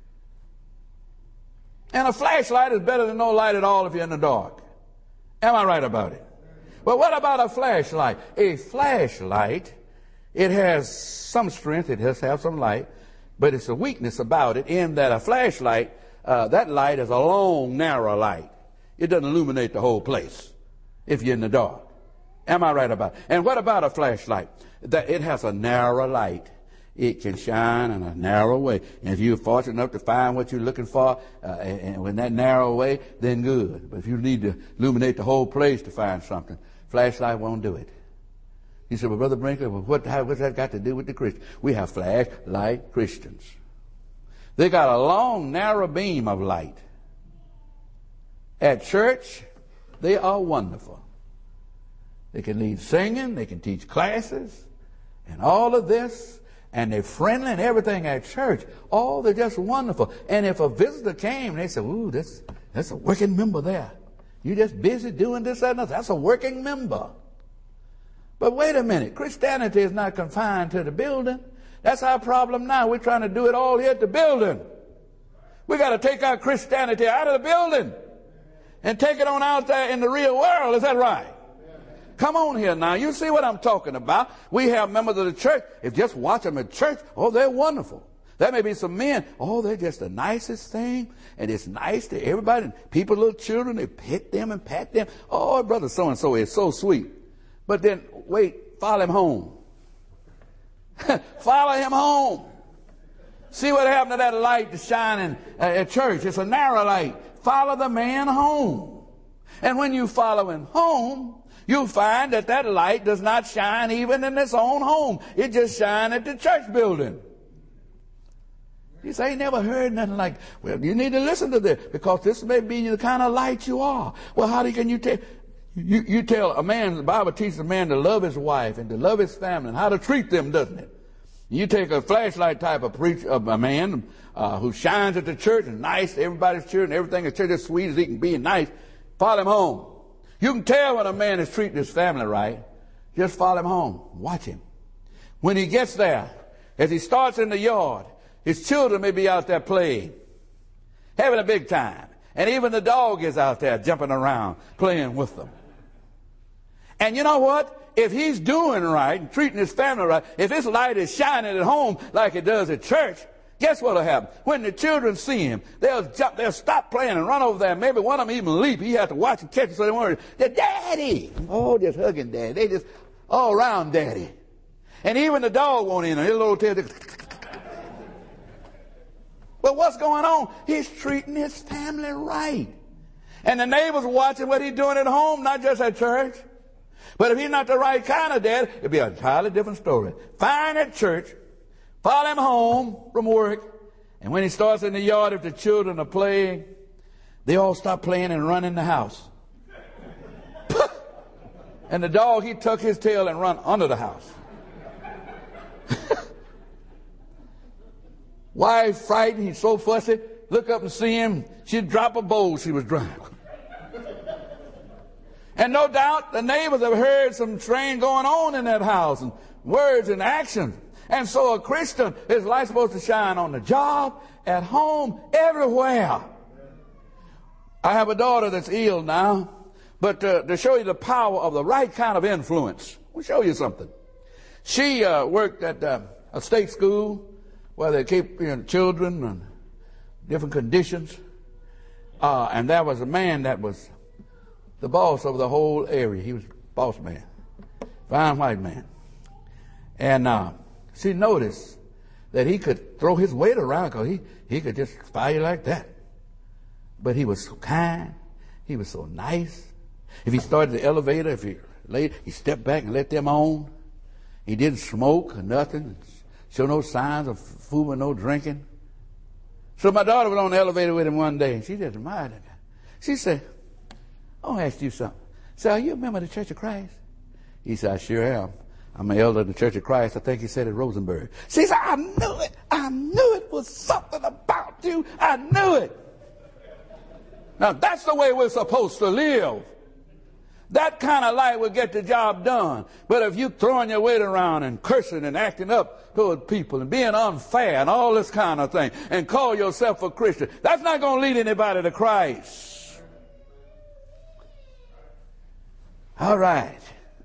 And a flashlight is better than no light at all if you're in the dark. Am I right about it? Well, what about a flashlight? A flashlight, it has some strength, it does have some light, but it's a weakness about it in that a flashlight, uh, that light is a long, narrow light. It doesn't illuminate the whole place if you're in the dark. Am I right about it? And what about a flashlight? That it has a narrow light. It can shine in a narrow way. And if you're fortunate enough to find what you're looking for uh, and, and in that narrow way, then good. But if you need to illuminate the whole place to find something, flashlight won't do it. He said, well, Brother Brinkley, well, what, how, what's that got to do with the Christian? We have flashlight Christians. They got a long, narrow beam of light. At church, they are wonderful. They can lead singing, they can teach classes, and all of this. And they're friendly and everything at church. Oh, they're just wonderful. And if a visitor came, they said, ooh, that's, that's a working member there. You're just busy doing this, that, and that. That's a working member. But wait a minute. Christianity is not confined to the building. That's our problem now. We're trying to do it all here at the building. We got to take our Christianity out of the building and take it on out there in the real world. Is that right? Come on here now. You see what I'm talking about. We have members of the church. If just watch them at church, oh, they're wonderful. There may be some men, oh, they're just the nicest thing. And it's nice to everybody. And people, little children, they pet them and pat them. Oh, brother so-and-so is so sweet. But then, wait, follow him home. Follow him home. See what happened to that light that's shining at church. It's a narrow light. Follow the man home. And when you follow him home, you'll find that that light does not shine even in its own home. It just shines at the church building. You say, I ain't never heard nothing like, well, you need to listen to this because this may be the kind of light you are. Well, how do you, can you tell? You, you tell a man, the Bible teaches a man to love his wife and to love his family and how to treat them, doesn't it? You take a flashlight type of preacher, of a man uh, who shines at the church and nice to everybody's children, everything at church as sweet as he can be and nice. Follow him home. You can tell when a man is treating his family right. Just follow him home. Watch him. When he gets there, as he starts in the yard, his children may be out there playing. having a big time. And even the dog is out there jumping around, playing with them. And you know what? If he's doing right and treating his family right, if his light is shining at home like it does at church, guess what will happen? When the children see him, they'll jump, they'll stop playing and run over there. Maybe one of them even leap. He has to watch and catch it so they won't. They're daddy. Oh, just hugging daddy. They just all around daddy. And even the dog won't enter. His little tail. But what's going on? He's treating his family right. And the neighbors are watching what he's doing at home, not just at church. But if he's not the right kind of dad, it'll be an entirely different story. Fine at church, follow him home from work, and when he starts in the yard, if the children are playing, they all stop playing and run in the house. And the dog, he tuck his tail and run under the house. Wife frightened, he's so fussy, look up and see him, she'd drop a bowl she was drying. And no doubt the neighbors have heard some strange going on in that house, and words and actions. And so a Christian, his light supposed to shine on the job, at home, everywhere. I have a daughter that's ill now, but uh, to show you the power of the right kind of influence, we'll show you something. She uh, worked at uh, a state school where they keep you know, children in different conditions. Uh, and there was a man that was the boss of the whole area. He was boss man, fine white man. And uh, she noticed that he could throw his weight around because he, he could just fire like that. But he was so kind. He was so nice. If he started the elevator, if he laid, he stepped back and let them on. He didn't smoke or nothing. Show no signs of food or no drinking. So my daughter was on the elevator with him one day, and she just admired him. She said, I want to ask you something. Say, are you a member of the Church of Christ? He said, I sure am. I'm an elder of the Church of Christ. I think he said at Rosenberg. She said, I knew it. I knew it was something about you. I knew it. Now, that's the way we're supposed to live. That kind of life will get the job done. But if you're throwing your weight around and cursing and acting up toward people and being unfair and all this kind of thing and call yourself a Christian, that's not going to lead anybody to Christ. All right.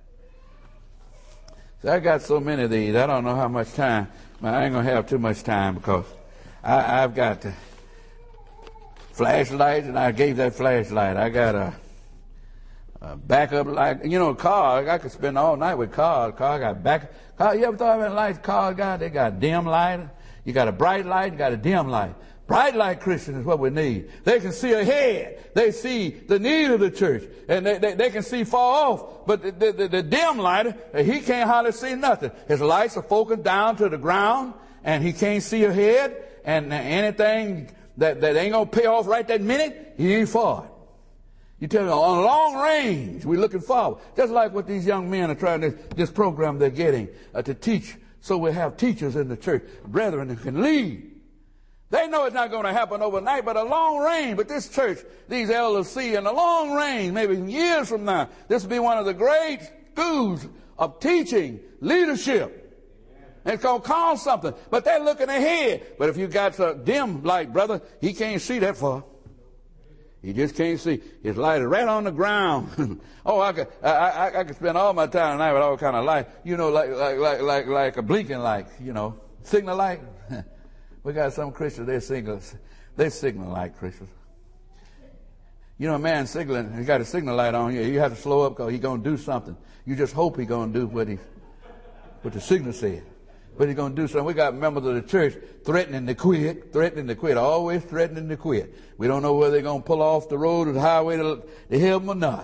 So I got so many of these. I don't know how much time. I ain't going to have too much time because I, I've got the flashlight, and I gave that flashlight. I got a, a backup light. You know, a car, I could spend all night with cars. Car got back. Car, you ever thought about lights cars got? They got dim light. You got a bright light, you got a dim light. Bright light Christian is what we need. They can see ahead. They see the need of the church. And they, they, they can see far off. But the, the, the, the dim lighter, he can't hardly see nothing. His lights are focused down to the ground, and he can't see ahead. And anything that, that ain't going to pay off right that minute, he ain't for it. You tell me, on long range, we're looking forward. Just like what these young men are trying to, this program they're getting uh, to teach, so we have teachers in the church, brethren who can lead. They know it's not going to happen overnight, but a long range. But this church, these elders see in a long range, maybe years from now, this will be one of the great schools of teaching, leadership. And it's going to cost something. But they're looking ahead. But if you got a dim light, brother, he can't see that far. He just can't see. His light is right on the ground. oh, I could, I, I, I could spend all my time tonight with all kind of light. You know, like, like, like, like, like a blinking light, you know, signal light. We got some Christians, they're signal, they signal light Christians. You know, a man signaling, he got a signal light on you. You have to slow up because he's going to do something. You just hope he's going to do what he, what the signal said. But he's going to do something. We got members of the church threatening to quit, threatening to quit, always threatening to quit. We don't know whether they're going to pull off the road or the highway to, to hell or not.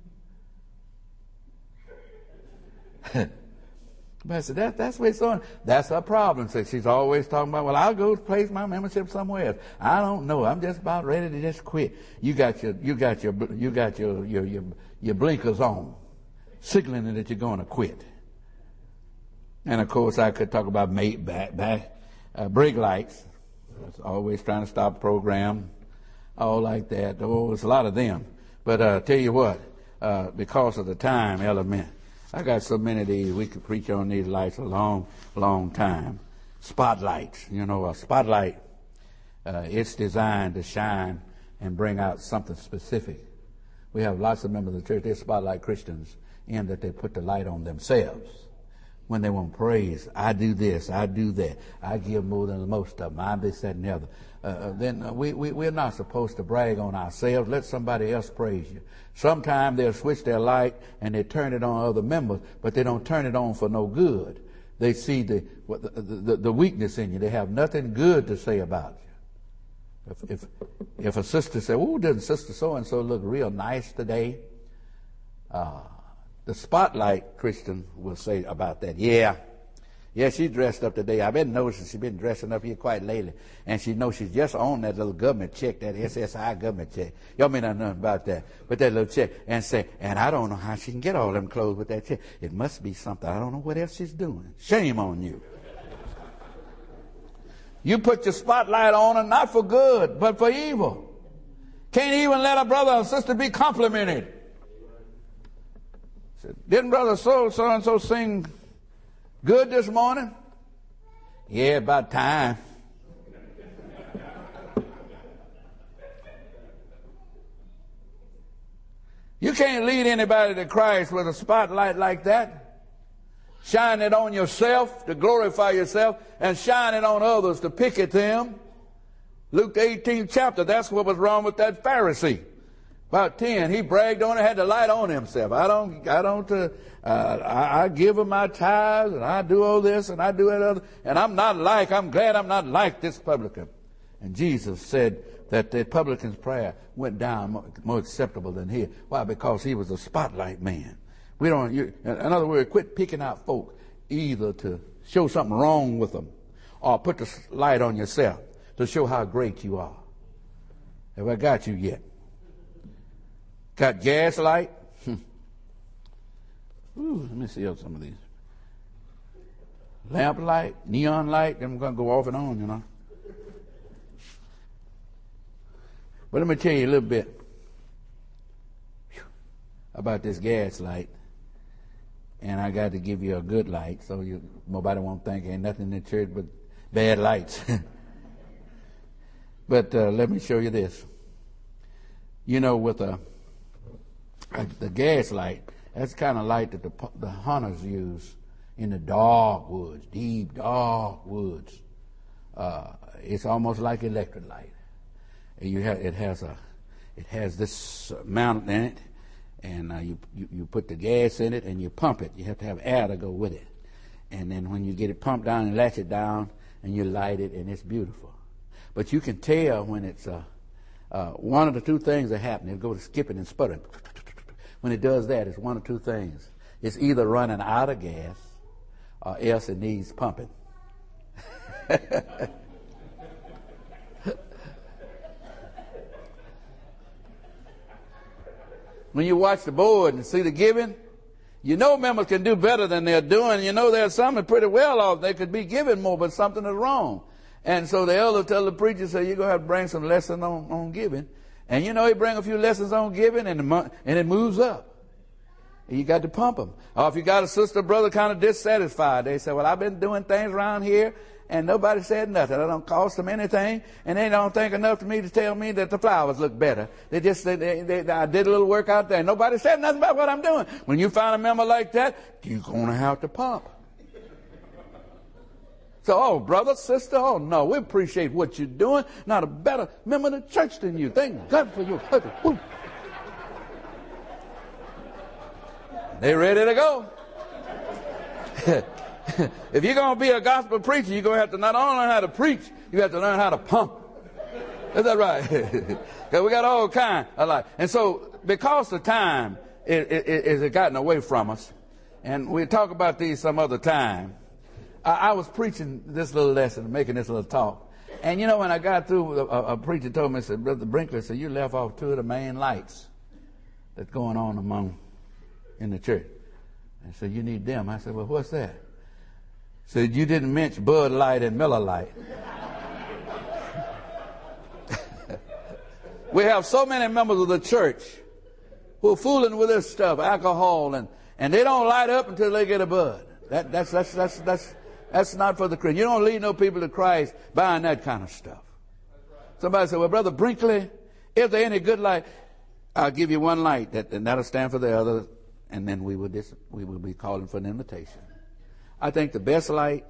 But I said, that, that's what it's on. That's her problem. So she's always talking about, well, I'll go place my membership somewhere else. I don't know. I'm just about ready to just quit. You got your, you got your, you got your, your, your, your blinkers on, signaling that you're going to quit. And of course, I could talk about mate, back, back, uh, brake lights. It's always trying to stop the program, all like that. Oh, it's a lot of them. But uh, tell you what, uh, because of the time element, I got so many of these. We could preach on these lights a long, long time. Spotlights, you know, a spotlight. Uh, it's designed to shine and bring out something specific. We have lots of members of the church, they're spotlight Christians, in that they put the light on themselves. When they want praise, I do this, I do that, I give more than most of them, I this, that, and the other. Uh, then we, we, we're not supposed to brag on ourselves. Let somebody else praise you. Sometimes they'll switch their light and they turn it on other members, but they don't turn it on for no good. They see the, the, the, the weakness in you. They have nothing good to say about you. If, if, if a sister says, oh, doesn't Sister so-and-so look real nice today? Uh, the spotlight Christian will say about that, yeah, yeah, she's dressed up today. I've been noticing she's been dressing up here quite lately. And she knows she's just on that little government check, that S S I government check. Y'all may not know nothing about that, but that little check. And say, and I don't know how she can get all them clothes with that check. It must be something. I don't know what else she's doing. Shame on you. You put your spotlight on her not for good, but for evil. Can't even let a brother or sister be complimented. Said, didn't brother so so and so sing good this morning? Yeah, about time. You can't lead anybody to Christ with a spotlight like that. Shine it on yourself to glorify yourself, and shine it on others to pick at them. Luke the eighteenth chapter, that's what was wrong with that Pharisee. About ten, he bragged on it, had the light on himself. I don't, I don't, uh, uh, I, I give him my tithes, and I do all this, and I do that other, and I'm not like, I'm glad I'm not like this publican. And Jesus said that the publican's prayer went down more, more acceptable than his. Why? Because he was a spotlight man. We don't, you, in other words, quit picking out folk either to show something wrong with them or put the light on yourself to show how great you are. Have I got you yet? Got gas light? Ooh, let me see some of these. Lamp light, neon light, them going to go off and on, you know. But let me tell you a little bit about this gas light. And I got to give you a good light so you nobody won't think ain't nothing in the church but bad lights. But uh, let me show you this. You know, with a, a the gas light, that's the kind of light that the, the hunters use in the dark woods, deep dark woods. Uh, it's almost like electric light. You have, it has a, it has this mount in it, and uh, you, you you put the gas in it and you pump it. You have to have air to go with it, and then when you get it pumped down and latch it down, and you light it, and it's beautiful. But you can tell when it's uh, uh, one of the two things that happen. It'll go to skipping and sputtering. When it does that, it's one of two things. It's either running out of gas, or else it needs pumping. When you watch the board and see the giving, you know members can do better than they're doing. You know there's something pretty well off. They could be giving more, but something is wrong. And so the elder tell the preacher, say, you're going to have to bring some lessons on, on giving. And you know he bring a few lessons on giving, and, the, and it moves up. And you got to pump them. Or if you got a sister, brother kind of dissatisfied, they say, well, I've been doing things around here, and nobody said nothing. It don't cost them anything, and they don't think enough to me to tell me that the flowers look better. They just, they, they, they, I did a little work out there. Nobody said nothing about what I'm doing. When you find a member like that, you're going to have to pump. So, oh, brother, sister, oh, no, we appreciate what you're doing. Not a better member of the church than you. Thank God for your husband. Woo. They ready to go. If you're going to be a gospel preacher, you're going to have to not only learn how to preach, you have to learn how to pump. Is that right? Because we got all kinds of life. And so, because the time is it, it, it gotten away from us, and we'll talk about these some other time. I, I was preaching this little lesson, making this little talk. And you know, when I got through, a, a preacher told me, said, Brother Brinkley, said, you left off two of the main lights that's going on among, in the church. I said, you need them. I said, well, what's that? Said, you didn't mention Bud Light and Miller Light. We have so many members of the church who are fooling with this stuff, alcohol, and, and they don't light up until they get a bud. That, that's, that's, that's, that's, that's not for the Christian. You don't lead no people to Christ buying that kind of stuff. Somebody said, well, Brother Brinkley, is there any good light? I'll give you one light, that, and that'll stand for the other, and then we will, dis- we will be calling for an invitation. I think the best light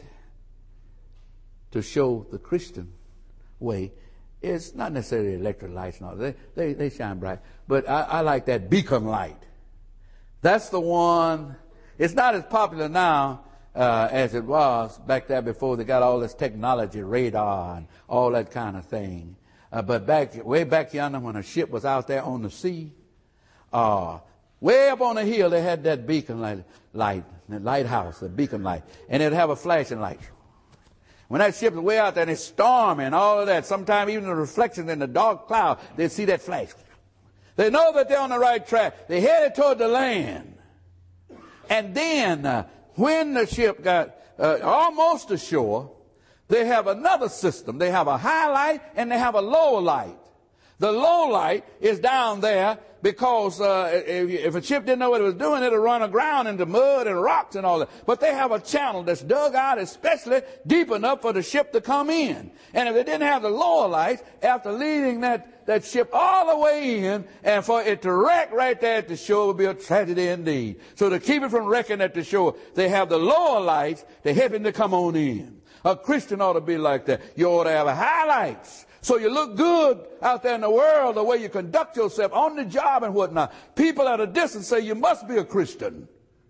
to show the Christian way is not necessarily electric lights and all. They, they, they shine bright. But I, I like that beacon light. That's the one. It's not as popular now uh, as it was back there before they got all this technology, radar and all that kind of thing. Uh, but back, way back yonder when a ship was out there on the sea, uh, way up on the hill they had that beacon light, light, the lighthouse, the beacon light, and it'd have a flashing light. When that ship is way out there and it's storming and all of that, sometimes even the reflections in the dark cloud, they see that flash. They know that they're on the right track. They headed toward the land. And then uh, when the ship got uh, almost ashore, they have another system. They have a high light and they have a low light. The low light is down there because uh, if, if a ship didn't know what it was doing, it would run aground into mud and rocks and all that. But they have a channel that's dug out especially deep enough for the ship to come in. And if they didn't have the lower lights, after leading that, that ship all the way in, and for it to wreck right there at the shore would be a tragedy indeed. So to keep it from wrecking at the shore, they have the lower lights to help him to come on in. A Christian ought to be like that. You ought to have highlights. So you look good out there in the world, the way you conduct yourself on the job and whatnot. People at a distance say you must be a Christian.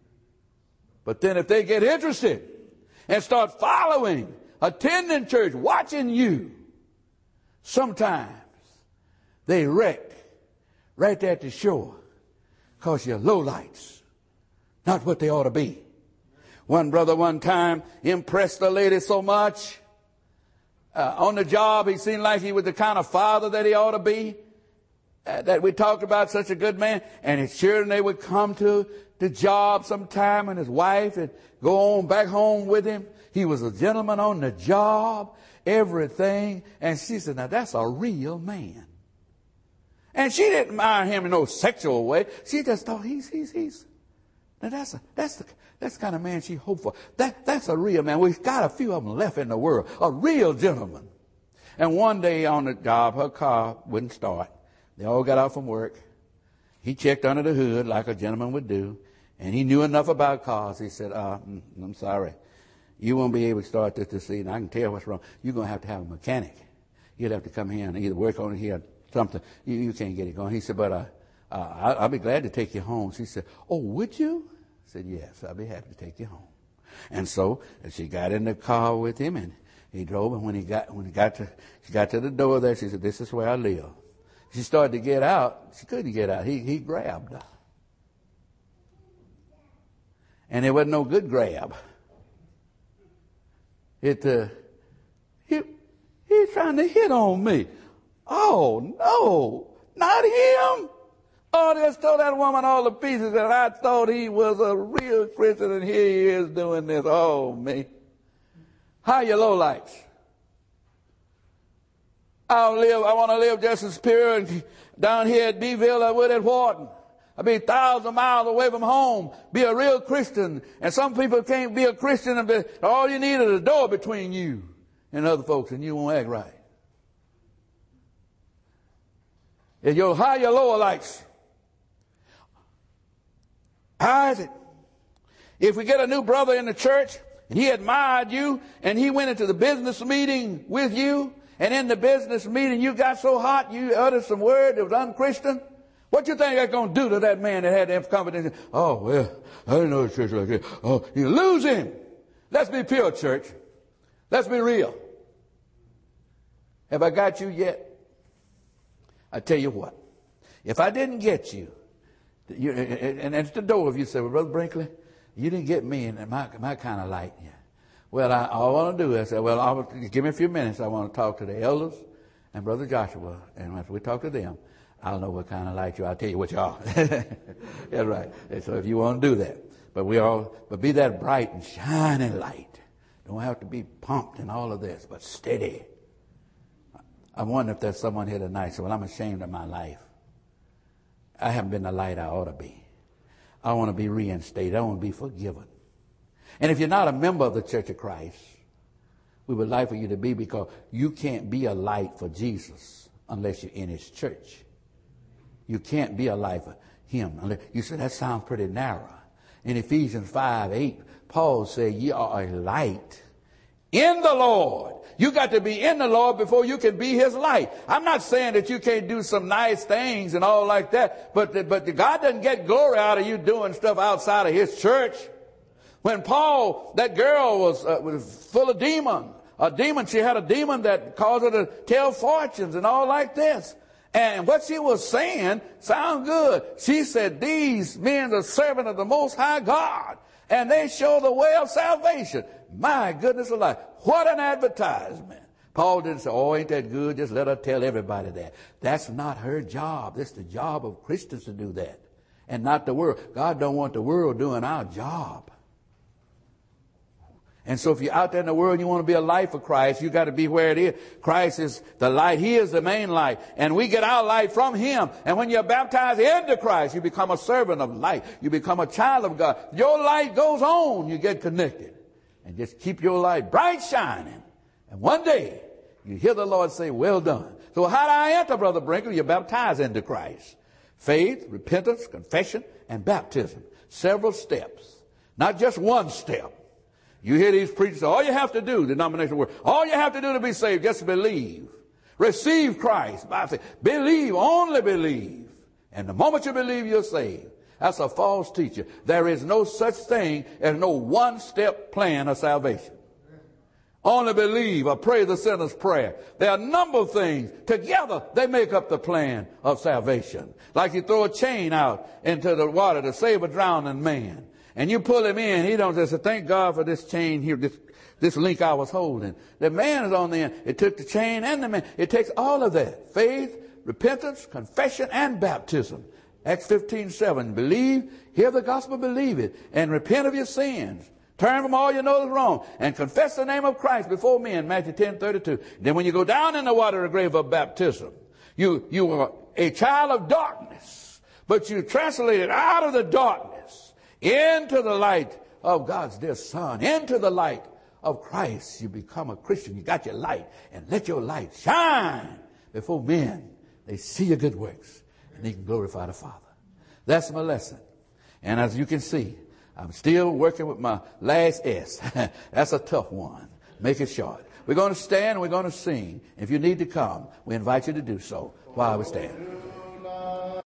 But then if they get interested and start following, attending church, watching you, sometimes they wreck right there at the shore because you're lowlights, not what they ought to be. One brother one time impressed a lady so much uh, on the job, he seemed like he was the kind of father that he ought to be, uh, that we talked about, such a good man. And his children, they would come to the job sometime, and his wife would go on back home with him. He was a gentleman on the job, everything. And she said, now that's a real man. And she didn't mind him in no sexual way. She just thought he's, he's, he's. Now that's a, that's the, that's the kind of man she hoped for. That, that's a real man. We've got a few of them left in the world. A real gentleman. And one day on the job, her car wouldn't start. They all got out from work. He checked under the hood like a gentleman would do. And he knew enough about cars. He said, uh, I'm sorry. You won't be able to start this this evening. I can tell what's wrong. You're going to have to have a mechanic. You'll have to come here and either work on it here or something. You, you can't get it going. He said, but uh, uh, I'll be glad to take you home. She said, oh, would you? I said, yes, I'll be happy to take you home. And so she got in the car with him, and he drove. And when he got when he got to she got to the door there, she said, this is where I live. She started to get out. She couldn't get out. He he grabbed her. And it wasn't no good grab. It uh, he he's trying to hit on me. Oh no, not him. Oh, they just told that woman all the pieces that I thought he was a real Christian, and here he is doing this. Oh, me. How are your lowlights? I live, I want to live just as pure and down here at Deville I would at Wharton. I'd be a thousand miles away from home, be a real Christian. And some people can't be a Christian, and be, all you need is a door between you and other folks, and you won't act right. Is your high, your lower lights? How is it? If we get a new brother in the church and he admired you and he went into the business meeting with you, and in the business meeting you got so hot you uttered some word that was unchristian, what you think that's going to do to that man that had that confidence? Oh, well, I didn't know a church like that. Oh, you lose him. Let's be pure, church. Let's be real. Have I got you yet? I tell you what. If I didn't get you, You, and it's the door. If you say, well, Brother Brinkley, you didn't get me in my, my kind of light yet. Well, I, all I want to do is say, well, I'll, give me a few minutes. I want to talk to the elders and Brother Joshua. And after we talk to them, I'll know what kind of light you are. I'll tell you what you are. That's right. And so if you want to do that. But we all, but be that bright and shining light. Don't have to be pumped and all of this, but steady. I wonder if there's someone here tonight say, well, I'm ashamed of my life. I haven't been the light I ought to be. I want to be reinstated. I want to be forgiven. And if you're not a member of the Church of Christ, we would like for you to be, because you can't be a light for Jesus unless you're in his church. You can't be a light for him unless, you say that sounds pretty narrow. In Ephesians five eight, Paul said, ye are a light in the Lord. You got to be in the Lord before you can be his light. I'm not saying that you can't do some nice things and all like that, but, but God doesn't get glory out of you doing stuff outside of his church. When Paul, that girl was, uh, was full of demon, a demon, she had a demon that caused her to tell fortunes and all like this. And what she was saying sound good. She said, these men are servants of the Most High God, and they show the way of salvation. My goodness alive. What an advertisement. Paul didn't say, oh, ain't that good? Just let her tell everybody that. That's not her job. It's the job of Christians to do that, and not the world. God don't want the world doing our job. And so if you're out there in the world and you want to be a light for Christ, you got to be where it is. Christ is the light. He is the main light. And we get our light from him. And when you're baptized into Christ, you become a servant of light. You become a child of God. Your light goes on. You get connected. And just keep your light bright shining. And one day, you hear the Lord say, well done. So how do I enter, Brother Brinkley? You're baptized into Christ. Faith, repentance, confession, and baptism. Several steps. Not just one step. You hear these preachers, all you have to do, denominational word, all you have to do to be saved, just believe. Receive Christ by faith. Believe, only believe. And the moment you believe, you're saved. That's a false teacher. There is no such thing as no one-step plan of salvation. Only believe or pray the sinner's prayer. There are a number of things. Together, they make up the plan of salvation. Like you throw a chain out into the water to save a drowning man. And you pull him in, he don't just say, thank God for this chain here, this, this link I was holding. The man is on the end. It took the chain and the man. It takes all of that. Faith, repentance, confession, and baptism. Acts fifteen seven. Believe, hear the gospel, believe it, and repent of your sins. Turn from all you know is wrong, and confess the name of Christ before men. Matthew ten thirty-two. Then when you go down in the water, the grave of baptism, you, you are a child of darkness, but you translated out of the darkness into the light of God's dear Son, into the light of Christ. You become a Christian. You got your light, and let your light shine before men. They see your good works, and they can glorify the Father. That's my lesson. And as you can see, I'm still working with my last S. That's a tough one. Make it short. We're going to stand and we're going to sing. If you need to come, we invite you to do so while we stand.